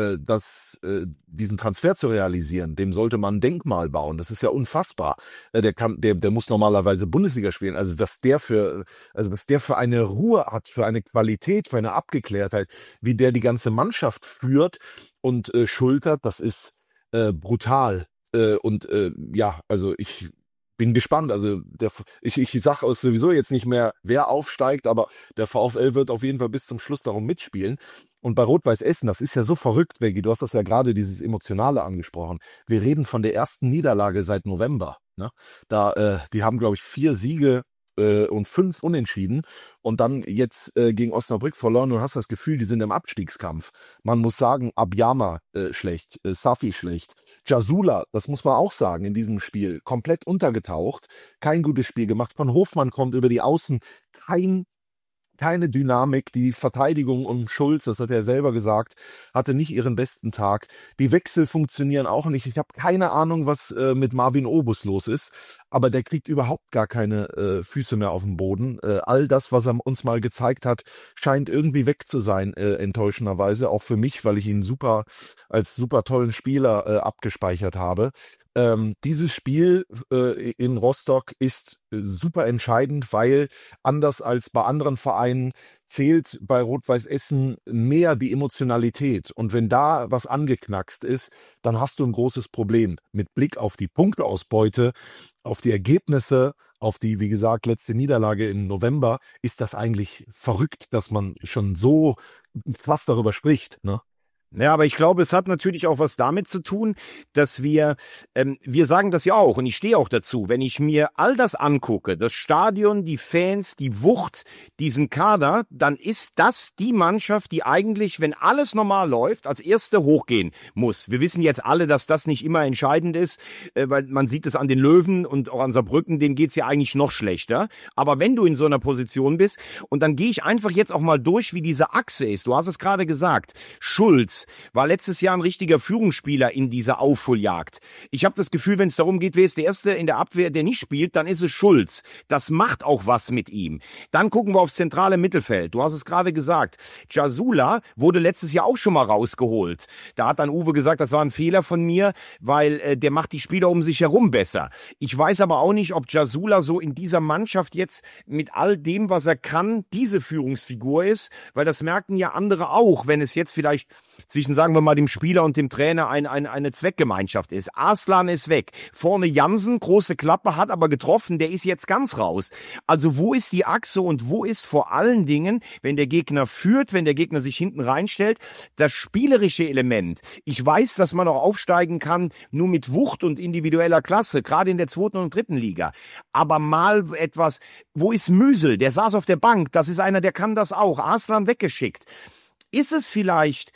diesen Transfer zu realisieren, dem sollte man ein Denkmal bauen. Das ist ja unfassbar. Der muss normalerweise Bundesliga spielen. Also was der für eine Ruhe hat, für eine Qualität, für eine Abgeklärtheit, wie der die ganze Mannschaft führt und schultert, das ist brutal. Ja, also ich bin gespannt. Also ich sage sowieso jetzt nicht mehr, wer aufsteigt, aber der VfL wird auf jeden Fall bis zum Schluss darum mitspielen. Und bei Rot-Weiß Essen, das ist ja so verrückt, Veggie, du hast das ja gerade, dieses Emotionale angesprochen. Wir reden von der ersten Niederlage seit November. Ne? Die haben, glaube ich, 4 Siege und 5 Unentschieden und dann jetzt gegen Osnabrück verloren und hast das Gefühl, die sind im Abstiegskampf. Man muss sagen, Abiyama schlecht, Safi schlecht, Jasula, das muss man auch sagen, in diesem Spiel komplett untergetaucht, kein gutes Spiel gemacht. Von Hofmann kommt über die Außen kein keine Dynamik. Die Verteidigung um Schulz, das hat er selber gesagt, hatte nicht ihren besten Tag. Die Wechsel funktionieren auch nicht. Ich habe keine Ahnung, was mit Marvin Obus los ist, aber der kriegt überhaupt gar keine Füße mehr auf dem Boden. All das, was er uns mal gezeigt hat, scheint irgendwie weg zu sein, enttäuschenderweise. Auch für mich, weil ich ihn als super tollen Spieler abgespeichert habe. Dieses Spiel in Rostock ist super entscheidend, weil anders als bei anderen Vereinen zählt bei Rot-Weiß Essen mehr die Emotionalität. Und wenn da was angeknackst ist, dann hast du ein großes Problem. Mit Blick auf die Punkteausbeute, auf die Ergebnisse, auf die, wie gesagt, letzte Niederlage im November, ist das eigentlich verrückt, dass man schon so krass darüber spricht, ne?
Ja, aber ich glaube, es hat natürlich auch was damit zu tun, dass wir sagen das ja auch und ich stehe auch dazu, wenn ich mir all das angucke, das Stadion, die Fans, die Wucht, diesen Kader, dann ist das die Mannschaft, die eigentlich, wenn alles normal läuft, als erste hochgehen muss. Wir wissen jetzt alle, dass das nicht immer entscheidend ist, weil man sieht es an den Löwen und auch an Saarbrücken, denen geht's ja eigentlich noch schlechter. Aber wenn du in so einer Position bist, und dann gehe ich einfach jetzt auch mal durch, wie diese Achse ist. Du hast es gerade gesagt, Schulz war letztes Jahr ein richtiger Führungsspieler in dieser Aufholjagd. Ich habe das Gefühl, wenn es darum geht, wer ist der Erste in der Abwehr, der nicht spielt, dann ist es Schulz. Das macht auch was mit ihm. Dann gucken wir aufs zentrale Mittelfeld. Du hast es gerade gesagt. Jasula wurde letztes Jahr auch schon mal rausgeholt. Da hat dann Uwe gesagt, das war ein Fehler von mir, weil der macht die Spieler um sich herum besser. Ich weiß aber auch nicht, ob Jasula so in dieser Mannschaft jetzt mit all dem, was er kann, diese Führungsfigur ist, weil das merken ja andere auch, wenn es jetzt vielleicht zwischen, sagen wir mal, dem Spieler und dem Trainer eine Zweckgemeinschaft ist. Arslan ist weg. Vorne Jansen, große Klappe, hat aber getroffen, der ist jetzt ganz raus. Also wo ist die Achse und wo ist vor allen Dingen, wenn der Gegner führt, wenn der Gegner sich hinten reinstellt, das spielerische Element. Ich weiß, dass man auch aufsteigen kann, nur mit Wucht und individueller Klasse, gerade in der 2. und 3. Liga. Aber mal etwas, wo ist Müsel? Der saß auf der Bank, das ist einer, der kann das auch. Arslan weggeschickt. Ist es vielleicht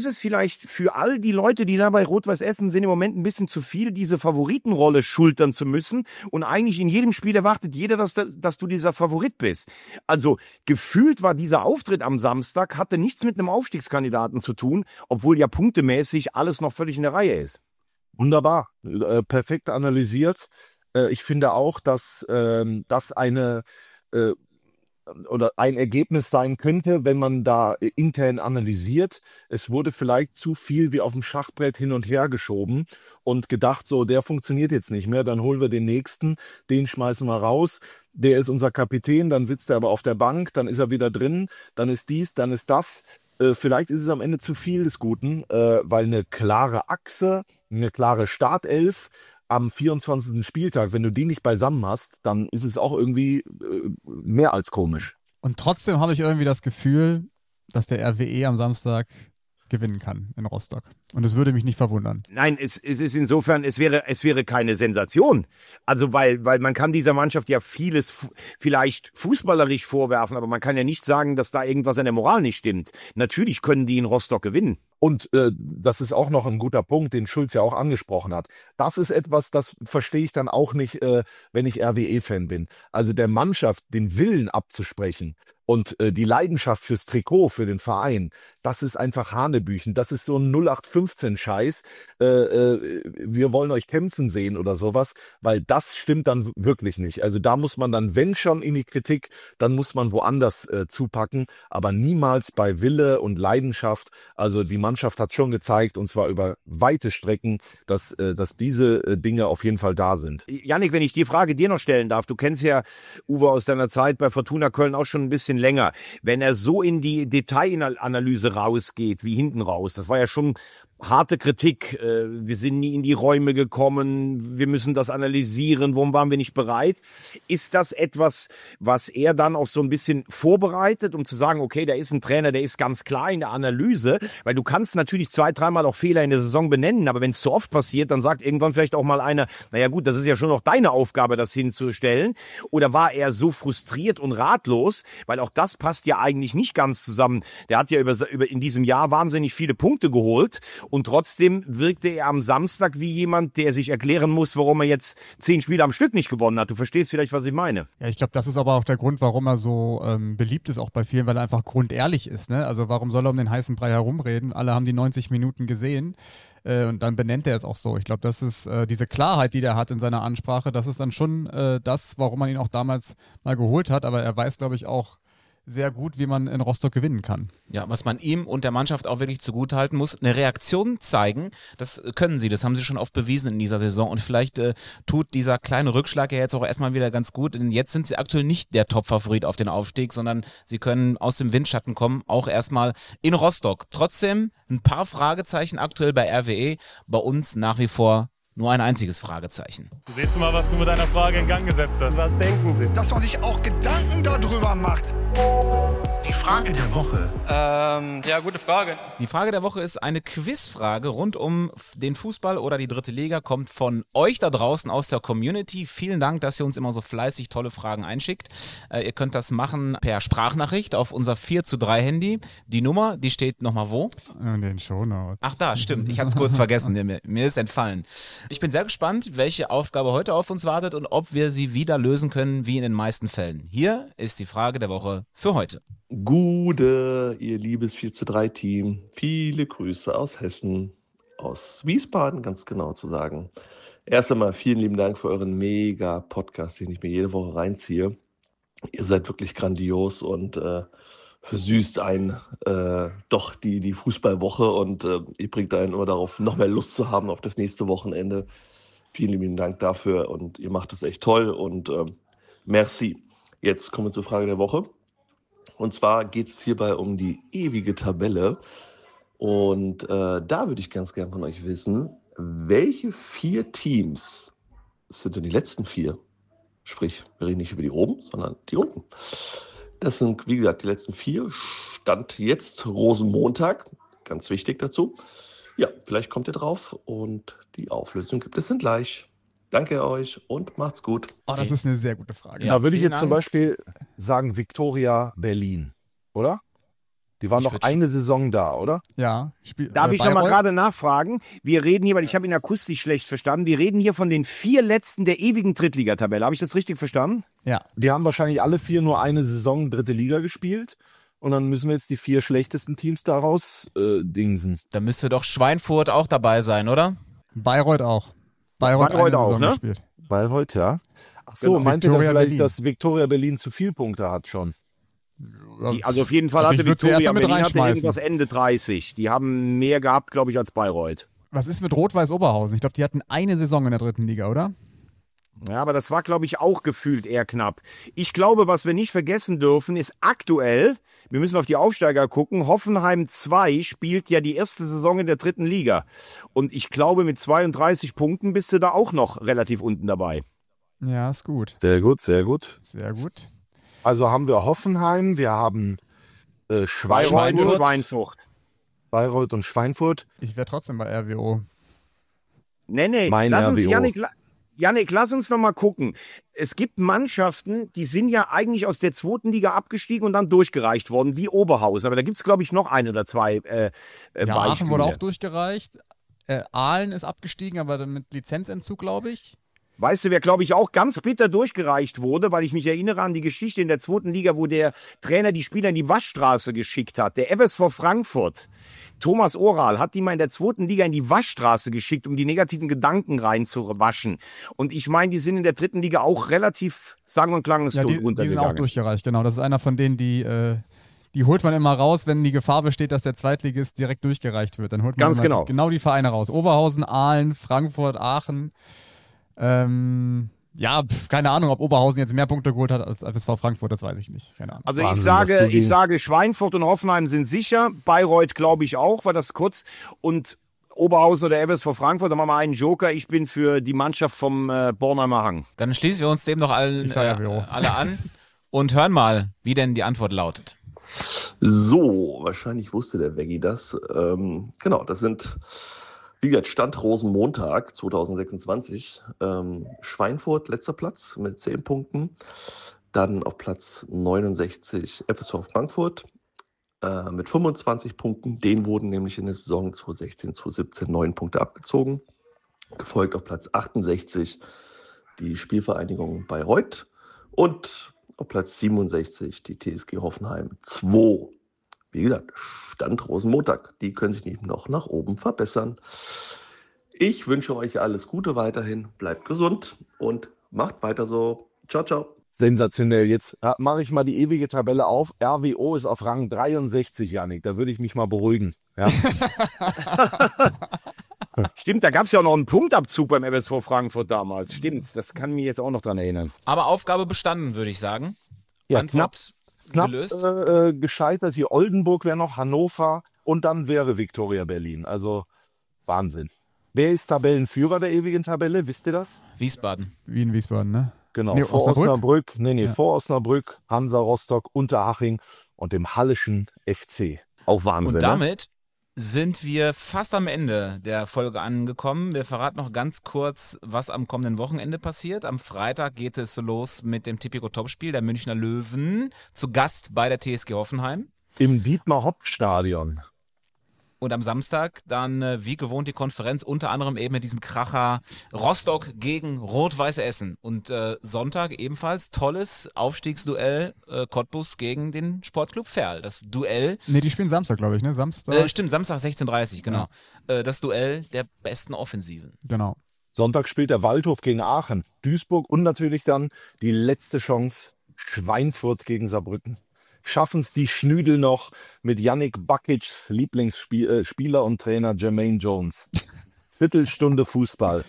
für all die Leute, die da bei Rot-Weiß Essen sind, im Moment ein bisschen zu viel, diese Favoritenrolle schultern zu müssen? Und eigentlich in jedem Spiel erwartet jeder, dass du dieser Favorit bist. Also gefühlt war dieser Auftritt am Samstag, hatte nichts mit einem Aufstiegskandidaten zu tun, obwohl ja punktemäßig alles noch völlig in der Reihe ist.
Wunderbar, perfekt analysiert. Ich finde auch, dass das ein Ergebnis sein könnte, wenn man da intern analysiert. Es wurde vielleicht zu viel wie auf dem Schachbrett hin und her geschoben und gedacht, so, der funktioniert jetzt nicht mehr, dann holen wir den nächsten, den schmeißen wir raus. Der ist unser Kapitän, dann sitzt er aber auf der Bank, dann ist er wieder drin, dann ist dies, dann ist das. Vielleicht ist es am Ende zu viel des Guten, weil eine klare Achse, eine klare Startelf am 24. Spieltag, wenn du die nicht beisammen hast, dann ist es auch irgendwie mehr als komisch.
Und trotzdem habe ich irgendwie das Gefühl, dass der RWE am Samstag gewinnen kann in Rostock. Und es würde mich nicht verwundern.
Nein, es ist insofern, es wäre keine Sensation. Also weil man kann dieser Mannschaft ja vieles vielleicht fußballerisch vorwerfen, aber man kann ja nicht sagen, dass da irgendwas an der Moral nicht stimmt. Natürlich können die in Rostock gewinnen.
Und das ist auch noch ein guter Punkt, den Schulz ja auch angesprochen hat. Das ist etwas, das verstehe ich dann auch nicht, wenn ich RWE-Fan bin. Also der Mannschaft den Willen abzusprechen und die Leidenschaft fürs Trikot, für den Verein, das ist einfach Hanebüchen. Das ist so ein 0815-Scheiß. Wir wollen euch kämpfen sehen oder sowas, weil das stimmt dann wirklich nicht. Also da muss man dann, wenn schon in die Kritik, dann muss man woanders zupacken, aber niemals bei Wille und Leidenschaft. Also die Mannschaft hat schon gezeigt, und zwar über weite Strecken, dass diese Dinge auf jeden Fall da sind.
Jannik, wenn ich die Frage dir noch stellen darf, du kennst ja Uwe aus deiner Zeit bei Fortuna Köln auch schon ein bisschen länger. Wenn er so in die Detailanalyse rausgeht, wie hinten raus, das war ja schon harte Kritik. Wir sind nie in die Räume gekommen, wir müssen das analysieren, warum waren wir nicht bereit? Ist das etwas, was er dann auch so ein bisschen vorbereitet, um zu sagen, okay, da ist ein Trainer, der ist ganz klar in der Analyse, weil du kannst natürlich 2-3 Mal auch Fehler in der Saison benennen, aber wenn es zu oft passiert, dann sagt irgendwann vielleicht auch mal einer, naja gut, das ist ja schon noch deine Aufgabe, das hinzustellen. Oder war er so frustriert und ratlos, weil auch das passt ja eigentlich nicht ganz zusammen. Der hat ja über in diesem Jahr wahnsinnig viele Punkte geholt Und trotzdem wirkte er am Samstag wie jemand, der sich erklären muss, warum er jetzt 10 Spiele am Stück nicht gewonnen hat. Du verstehst vielleicht, was ich meine.
Ja, ich glaube, das ist aber auch der Grund, warum er so beliebt ist, auch bei vielen, weil er einfach grundehrlich ist. Ne? Also warum soll er um den heißen Brei herumreden? Alle haben die 90 Minuten gesehen und dann benennt er es auch so. Ich glaube, das ist diese Klarheit, die der hat in seiner Ansprache, das ist dann schon das, warum man ihn auch damals mal geholt hat. Aber er weiß, glaube ich, auch sehr gut, wie man in Rostock gewinnen kann.
Ja, was man ihm und der Mannschaft auch wirklich zugutehalten muss, eine Reaktion zeigen, das können sie, das haben sie schon oft bewiesen in dieser Saison und vielleicht tut dieser kleine Rückschlag ja jetzt auch erstmal wieder ganz gut, denn jetzt sind sie aktuell nicht der Top-Favorit auf den Aufstieg, sondern sie können aus dem Windschatten kommen, auch erstmal in Rostock. Trotzdem ein paar Fragezeichen aktuell bei RWE, bei uns nach wie vor nur ein einziges Fragezeichen.
Siehst du mal, was du mit deiner Frage in Gang gesetzt hast?
Was denken Sie? Dass man sich auch Gedanken darüber macht.
Die Frage der Woche.
Ja, gute Frage.
Die Frage der Woche ist eine Quizfrage rund um den Fußball oder die dritte Liga, kommt von euch da draußen aus der Community. Vielen Dank, dass ihr uns immer so fleißig tolle Fragen einschickt. Ihr könnt das machen per Sprachnachricht auf unser 4:3 Handy. Die Nummer, die steht nochmal wo?
In den Shownotes.
Ach da, stimmt. Ich hatte es kurz vergessen. Mir ist entfallen. Ich bin sehr gespannt, welche Aufgabe heute auf uns wartet und ob wir sie wieder lösen können, wie in den meisten Fällen. Hier ist die Frage der Woche für heute.
Gute, ihr liebes 4:3-Team. Viele Grüße aus Hessen, aus Wiesbaden, ganz genau zu sagen. Erst einmal vielen lieben Dank für euren Mega-Podcast, den ich mir jede Woche reinziehe. Ihr seid wirklich grandios und versüßt einen doch die Fußballwoche und ihr bringt einen immer darauf, noch mehr Lust zu haben auf das nächste Wochenende. Vielen lieben Dank dafür und ihr macht das echt toll und merci. Jetzt kommen wir zur Frage der Woche. Und zwar geht es hierbei um die ewige Tabelle. Und da würde ich ganz gern von euch wissen, welche 4 Teams sind denn die letzten 4? Sprich, wir reden nicht über die oben, sondern die unten. Das sind, wie gesagt, die letzten 4. Stand jetzt Rosenmontag. Ganz wichtig dazu. Ja, vielleicht kommt ihr drauf und die Auflösung gibt es dann gleich. Danke euch und macht's gut.
Oh, das ist eine sehr gute Frage.
Ja, würde ich jetzt zum Beispiel sagen Viktoria Berlin, oder? Die waren noch eine Saison da, oder?
Ja.
Darf ich nochmal gerade nachfragen? Wir reden hier, weil ich habe ihn akustisch schlecht verstanden, wir reden hier von den 4 letzten der ewigen Drittligatabelle. Habe ich das richtig verstanden?
Ja.
Die haben wahrscheinlich alle 4 nur eine Saison dritte Liga gespielt. Und dann müssen wir jetzt die 4 schlechtesten Teams daraus dingsen.
Da müsste doch Schweinfurt auch dabei sein, oder?
Bayreuth auch. Bayreuth auch, ne? Gespielt.
Bayreuth, ja. Ach so,
genau.
meint ihr vielleicht,
Berlin.
dass Viktoria Berlin zu viel Punkte hat schon?
Also auf jeden Fall hatte Viktoria Berlin hatte irgendwas Ende 30. Die haben mehr gehabt, glaube ich, als Bayreuth.
Was ist mit Rot-Weiß Oberhausen? Ich glaube, die hatten eine Saison in der dritten Liga, oder?
Ja, aber das war, glaube ich, auch gefühlt eher knapp. Ich glaube, was wir nicht vergessen dürfen, ist aktuell, wir müssen auf die Aufsteiger gucken, Hoffenheim 2 spielt ja die erste Saison in der dritten Liga. Und ich glaube, mit 32 Punkten bist du da auch noch relativ unten dabei.
Ja, ist gut.
Sehr gut, sehr gut.
Sehr gut.
Also haben wir Hoffenheim, wir haben
Bayreuth und Schweinfurt.
Bayreuth und Schweinfurt.
Ich wäre trotzdem bei RWO.
Nee, lass uns Jannik, lass uns noch mal gucken. Es gibt Mannschaften, die sind ja eigentlich aus der zweiten Liga abgestiegen und dann durchgereicht worden, wie Oberhausen. Aber da gibt es, glaube ich, noch 1 oder 2 Beispiele.
Aachen wurde auch durchgereicht. Aalen ist abgestiegen, aber dann mit Lizenzentzug, glaube ich.
Weißt du, wer, glaube ich, auch ganz bitter durchgereicht wurde, weil ich mich erinnere an die Geschichte in der zweiten Liga, wo der Trainer die Spieler in die Waschstraße geschickt hat. Der FSV Frankfurt, Thomas Oral, hat die mal in der zweiten Liga in die Waschstraße geschickt, um die negativen Gedanken reinzuwaschen. Und ich meine, die sind in der dritten Liga auch relativ sang- und klanglos runtergegangen.
Die sind auch durchgereicht, genau. Das ist einer von denen, die holt man immer raus, wenn die Gefahr besteht, dass der Zweitligist direkt durchgereicht wird. Dann holt man genau die Vereine raus. Oberhausen, Aalen, Frankfurt, Aachen. Keine Ahnung, ob Oberhausen jetzt mehr Punkte geholt hat als FSV Frankfurt, das weiß ich nicht. Keine Ahnung.
Also ich sage, Schweinfurt und Hoffenheim sind sicher, Bayreuth glaube ich auch, war das kurz, und Oberhausen oder FSV Frankfurt, da machen wir einen Joker, ich bin für die Mannschaft vom Bornheimer Hang.
Dann schließen wir uns dem noch alle an und hören mal, wie denn die Antwort lautet.
So, wahrscheinlich wusste der Veggie das. Genau, das sind... Wie gesagt, Stand Rosenmontag 2026. Schweinfurt, letzter Platz mit 10 Punkten. Dann auf Platz 69 FSV Frankfurt. mit 25 Punkten. Denen wurden nämlich in der Saison 2016, 2017 9 Punkte abgezogen. Gefolgt auf Platz 68 die Spielvereinigung Bayreuth und auf Platz 67 die TSG Hoffenheim 2. Wie gesagt, Stand Rosenmontag. Die können sich nicht noch nach oben verbessern. Ich wünsche euch alles Gute weiterhin. Bleibt gesund und macht weiter so. Ciao, ciao.
Sensationell. Jetzt mache ich mal die ewige Tabelle auf. RWO ist auf Rang 63, Yannick. Da würde ich mich mal beruhigen. Ja.
Stimmt, da gab es ja auch noch einen Punktabzug beim FSV Frankfurt damals. Stimmt, das kann mich jetzt auch noch dran erinnern.
Aber Aufgabe bestanden, würde ich sagen.
Ja,
Antwort
knapp
gelöst.
Gescheitert. Hier Oldenburg wäre noch, Hannover und dann wäre Viktoria Berlin. Also Wahnsinn. Wer ist Tabellenführer der ewigen Tabelle? Wisst ihr das?
Wiesbaden.
Wien, Wiesbaden, ne?
Genau,
Nee,
vor Osnabrück.
Ja.
Vor Osnabrück, Hansa Rostock, Unterhaching und dem Hallischen FC. Auch Wahnsinn.
Und damit sind wir fast am Ende der Folge angekommen. Wir verraten noch ganz kurz, was am kommenden Wochenende passiert. Am Freitag geht es los mit dem Tipico-Topspiel der Münchner Löwen zu Gast bei der TSG Hoffenheim.
Im Dietmar-Hopp-Stadion.
Und am Samstag dann wie gewohnt die Konferenz, unter anderem eben mit diesem Kracher Rostock gegen Rot-Weiße Essen. Und Sonntag ebenfalls tolles Aufstiegsduell Cottbus gegen den Sportclub Verl. Das Duell.
Ne, die spielen Samstag, glaube ich, ne? Samstag.
Stimmt, Samstag 16:30, genau. Ja. Das Duell der besten Offensiven.
Genau.
Sonntag spielt der Waldhof gegen Aachen, Duisburg und natürlich dann die letzte Chance Schweinfurt gegen Saarbrücken. Schaffen es die Schnüdel noch mit Yannick Bakics Lieblingsspieler und Trainer Jermaine Jones. Viertelstunde Fußball.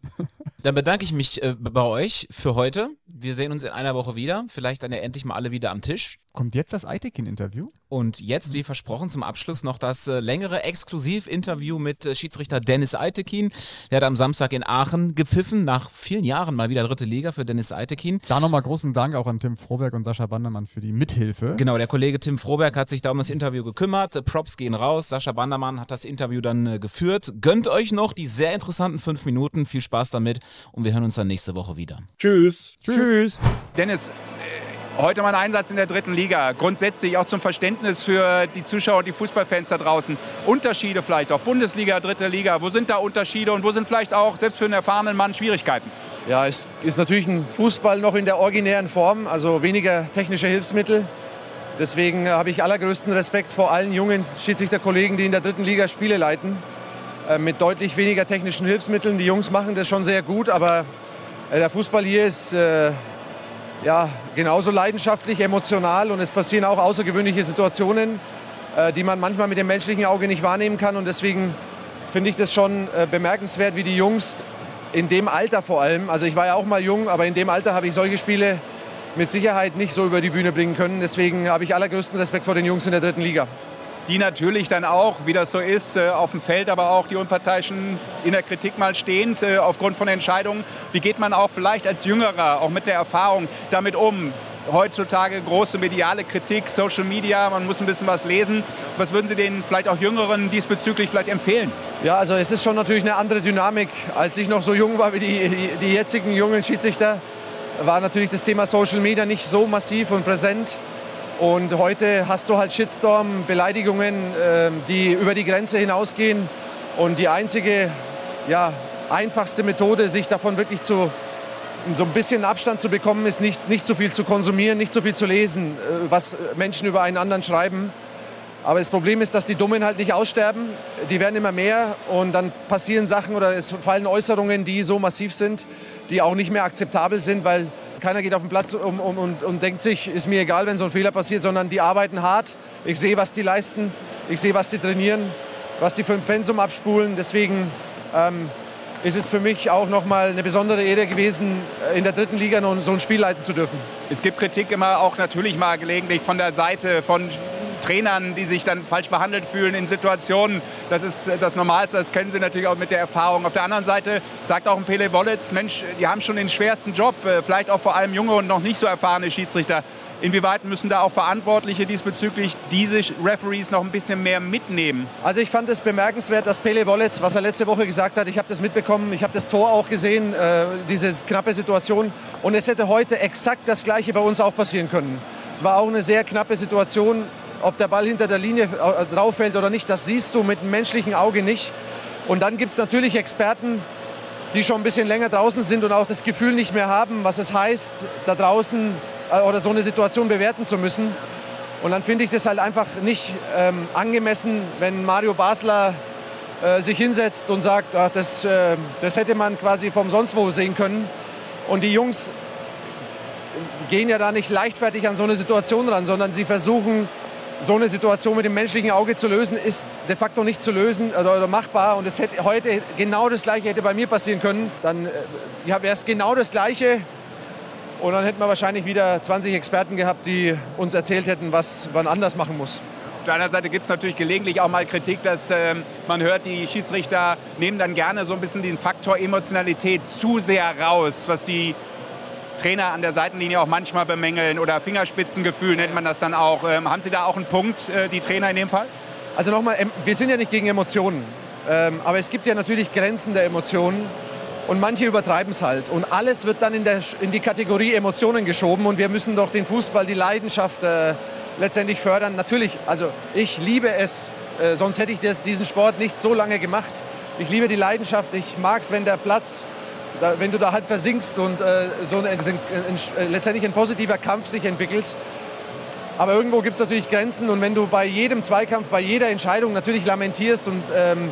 Dann bedanke ich mich bei euch für heute. Wir sehen uns in einer Woche wieder. Vielleicht dann ja endlich mal alle wieder am Tisch.
Kommt jetzt das Eitekin-Interview?
Und jetzt, wie versprochen, zum Abschluss noch das längere Exklusivinterview mit Schiedsrichter Dennis Eitekin. Der hat am Samstag in Aachen gepfiffen, nach vielen Jahren mal wieder 3. Liga für Dennis Eitekin.
Da nochmal großen Dank auch an Tim Froberg und Sascha Bandermann für die Mithilfe.
Genau, der Kollege Tim Froberg hat sich da um das Interview gekümmert. Props gehen raus. Sascha Bandermann hat das Interview dann geführt. Gönnt euch noch die sehr interessanten 5 Minuten. Viel Spaß damit und wir hören uns dann nächste Woche wieder.
Tschüss.
Tschüss. Dennis, heute mein Einsatz in der 3. Liga. Grundsätzlich auch zum Verständnis für die Zuschauer und die Fußballfans da draußen. Unterschiede vielleicht auch. Bundesliga, 3. Liga. Wo sind da Unterschiede und wo sind vielleicht auch, selbst für einen erfahrenen Mann, Schwierigkeiten?
Ja, es ist natürlich ein Fußball noch in der originären Form, also weniger technische Hilfsmittel. Deswegen habe ich allergrößten Respekt vor allen jungen Schiedsrichterkollegen, die in der 3. Liga Spiele leiten. Mit deutlich weniger technischen Hilfsmitteln. Die Jungs machen das schon sehr gut, aber der Fußball hier ist genauso leidenschaftlich, emotional und es passieren auch außergewöhnliche Situationen, die man manchmal mit dem menschlichen Auge nicht wahrnehmen kann. Und deswegen finde ich das schon bemerkenswert, wie die Jungs in dem Alter vor allem, also ich war ja auch mal jung, aber in dem Alter habe ich solche Spiele mit Sicherheit nicht so über die Bühne bringen können. Deswegen habe ich allergrößten Respekt vor den Jungs in der 3. Liga.
Die natürlich dann auch, wie das so ist, auf dem Feld, aber auch die Unparteiischen in der Kritik mal stehend, aufgrund von Entscheidungen. Wie geht man auch vielleicht als Jüngerer, auch mit der Erfahrung, damit um? Heutzutage große mediale Kritik, Social Media, man muss ein bisschen was lesen. Was würden Sie den vielleicht auch Jüngeren diesbezüglich vielleicht empfehlen?
Ja, also es ist schon natürlich eine andere Dynamik. Als ich noch so jung war wie die jetzigen jungen Schiedsrichter, war natürlich das Thema Social Media nicht so massiv und präsent. Und heute hast du halt Shitstorm, Beleidigungen, die über die Grenze hinausgehen. Und die einzige, einfachste Methode, sich davon wirklich so ein bisschen Abstand zu bekommen, ist nicht so viel zu konsumieren, nicht so viel zu lesen, was Menschen über einen anderen schreiben. Aber das Problem ist, dass die Dummen halt nicht aussterben. Die werden immer mehr und dann passieren Sachen oder es fallen Äußerungen, die so massiv sind, die auch nicht mehr akzeptabel sind, weil keiner geht auf den Platz und denkt sich, ist mir egal, wenn so ein Fehler passiert, sondern die arbeiten hart. Ich sehe, was die leisten, ich sehe, was die trainieren, was die für ein Pensum abspulen. Deswegen ist es für mich auch nochmal eine besondere Ehre gewesen, in der 3. Liga noch so ein Spiel leiten zu dürfen.
Es gibt Kritik immer auch natürlich mal gelegentlich von der Seite von Trainern, die sich dann falsch behandelt fühlen in Situationen. Das ist das Normalste, das kennen Sie natürlich auch mit der Erfahrung. Auf der anderen Seite sagt auch ein Pele Wollitz, Mensch, die haben schon den schwersten Job, vielleicht auch vor allem junge und noch nicht so erfahrene Schiedsrichter. Inwieweit müssen da auch Verantwortliche diesbezüglich diese Referees noch ein bisschen mehr mitnehmen?
Also ich fand es bemerkenswert, dass Pele Wollitz, was er letzte Woche gesagt hat, ich habe das mitbekommen, ich habe das Tor auch gesehen, diese knappe Situation. Und es hätte heute exakt das Gleiche bei uns auch passieren können. Es war auch eine sehr knappe Situation. ob der Ball hinter der Linie drauf fällt oder nicht, das siehst du mit dem menschlichen Auge nicht. Und dann gibt es natürlich Experten, die schon ein bisschen länger draußen sind und auch das Gefühl nicht mehr haben, was es heißt, da draußen oder so eine Situation bewerten zu müssen. Und dann finde ich das halt einfach nicht angemessen, wenn Mario Basler sich hinsetzt und sagt, ach, das hätte man quasi vom sonst wo sehen können. Und die Jungs gehen ja da nicht leichtfertig an so eine Situation ran, sondern sie versuchen, so eine Situation mit dem menschlichen Auge zu lösen, ist de facto nicht zu lösen oder machbar. Und es hätte heute genau das Gleiche hätte bei mir passieren können. Dann wäre es genau das Gleiche. Und dann hätten wir wahrscheinlich wieder 20 Experten gehabt, die uns erzählt hätten, was man anders machen muss.
Auf der anderen Seite gibt es natürlich gelegentlich auch mal Kritik, dass man hört, die Schiedsrichter nehmen dann gerne so ein bisschen den Faktor Emotionalität zu sehr raus, was die Trainer an der Seitenlinie auch manchmal bemängeln oder Fingerspitzengefühl nennt man das dann auch. Haben Sie da auch einen Punkt, die Trainer in dem Fall?
Also nochmal, wir sind ja nicht gegen Emotionen, aber es gibt ja natürlich Grenzen der Emotionen und manche übertreiben es halt. Und alles wird dann in die Kategorie Emotionen geschoben und wir müssen doch den Fußball, die Leidenschaft letztendlich fördern. Natürlich, also ich liebe es, sonst hätte ich diesen Sport nicht so lange gemacht. Ich liebe die Leidenschaft, ich mag es, wenn der Platz, wenn du da halt versinkst und letztendlich ein positiver Kampf sich entwickelt. Aber irgendwo gibt es natürlich Grenzen und wenn du bei jedem Zweikampf, bei jeder Entscheidung natürlich lamentierst und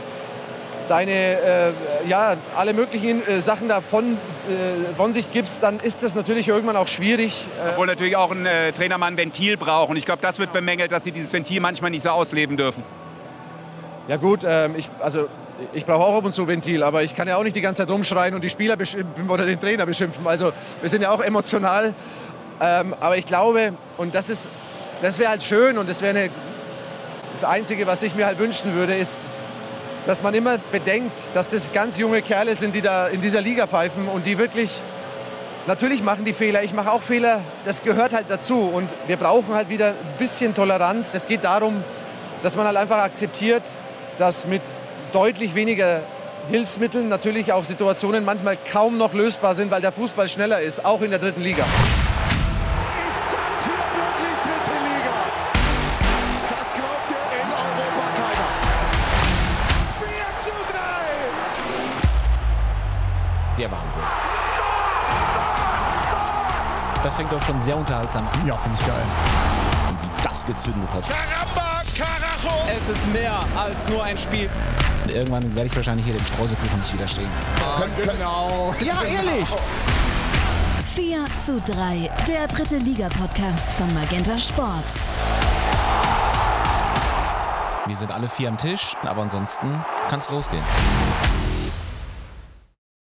alle möglichen Sachen davon von sich gibst, dann ist das natürlich irgendwann auch schwierig.
Obwohl natürlich auch ein Trainer mal ein Ventil braucht. Und ich glaube, das wird bemängelt, dass sie dieses Ventil manchmal nicht so ausleben dürfen.
Ja gut, ich brauche auch ab und zu Ventil, aber ich kann ja auch nicht die ganze Zeit rumschreien und die Spieler beschimpfen oder den Trainer beschimpfen. Also wir sind ja auch emotional. Aber ich glaube, und das wäre halt schön und das Einzige, was ich mir halt wünschen würde, ist, dass man immer bedenkt, dass das ganz junge Kerle sind, die da in dieser Liga pfeifen und die wirklich, natürlich machen die Fehler, ich mache auch Fehler, das gehört halt dazu und wir brauchen halt wieder ein bisschen Toleranz. Es geht darum, dass man halt einfach akzeptiert, dass mit deutlich weniger Hilfsmitteln natürlich auch Situationen manchmal kaum noch lösbar sind, weil der Fußball schneller ist, auch in der 3. Liga.
Ist das hier wirklich 3. Liga? Das glaubt in Europa keiner. 4:3.
Der Wahnsinn. Das fängt doch schon sehr unterhaltsam an.
Ja, finde ich geil.
Und wie das gezündet hat.
Caramba, Carajo.
Es ist mehr als nur ein Spiel. Und irgendwann werde ich wahrscheinlich hier dem Streuselkuchen nicht widerstehen.
Genau.
Ja, ehrlich.
4:3, der 3. Liga-Podcast von Magenta Sport.
Wir sind alle 4 am Tisch, aber ansonsten kann es losgehen.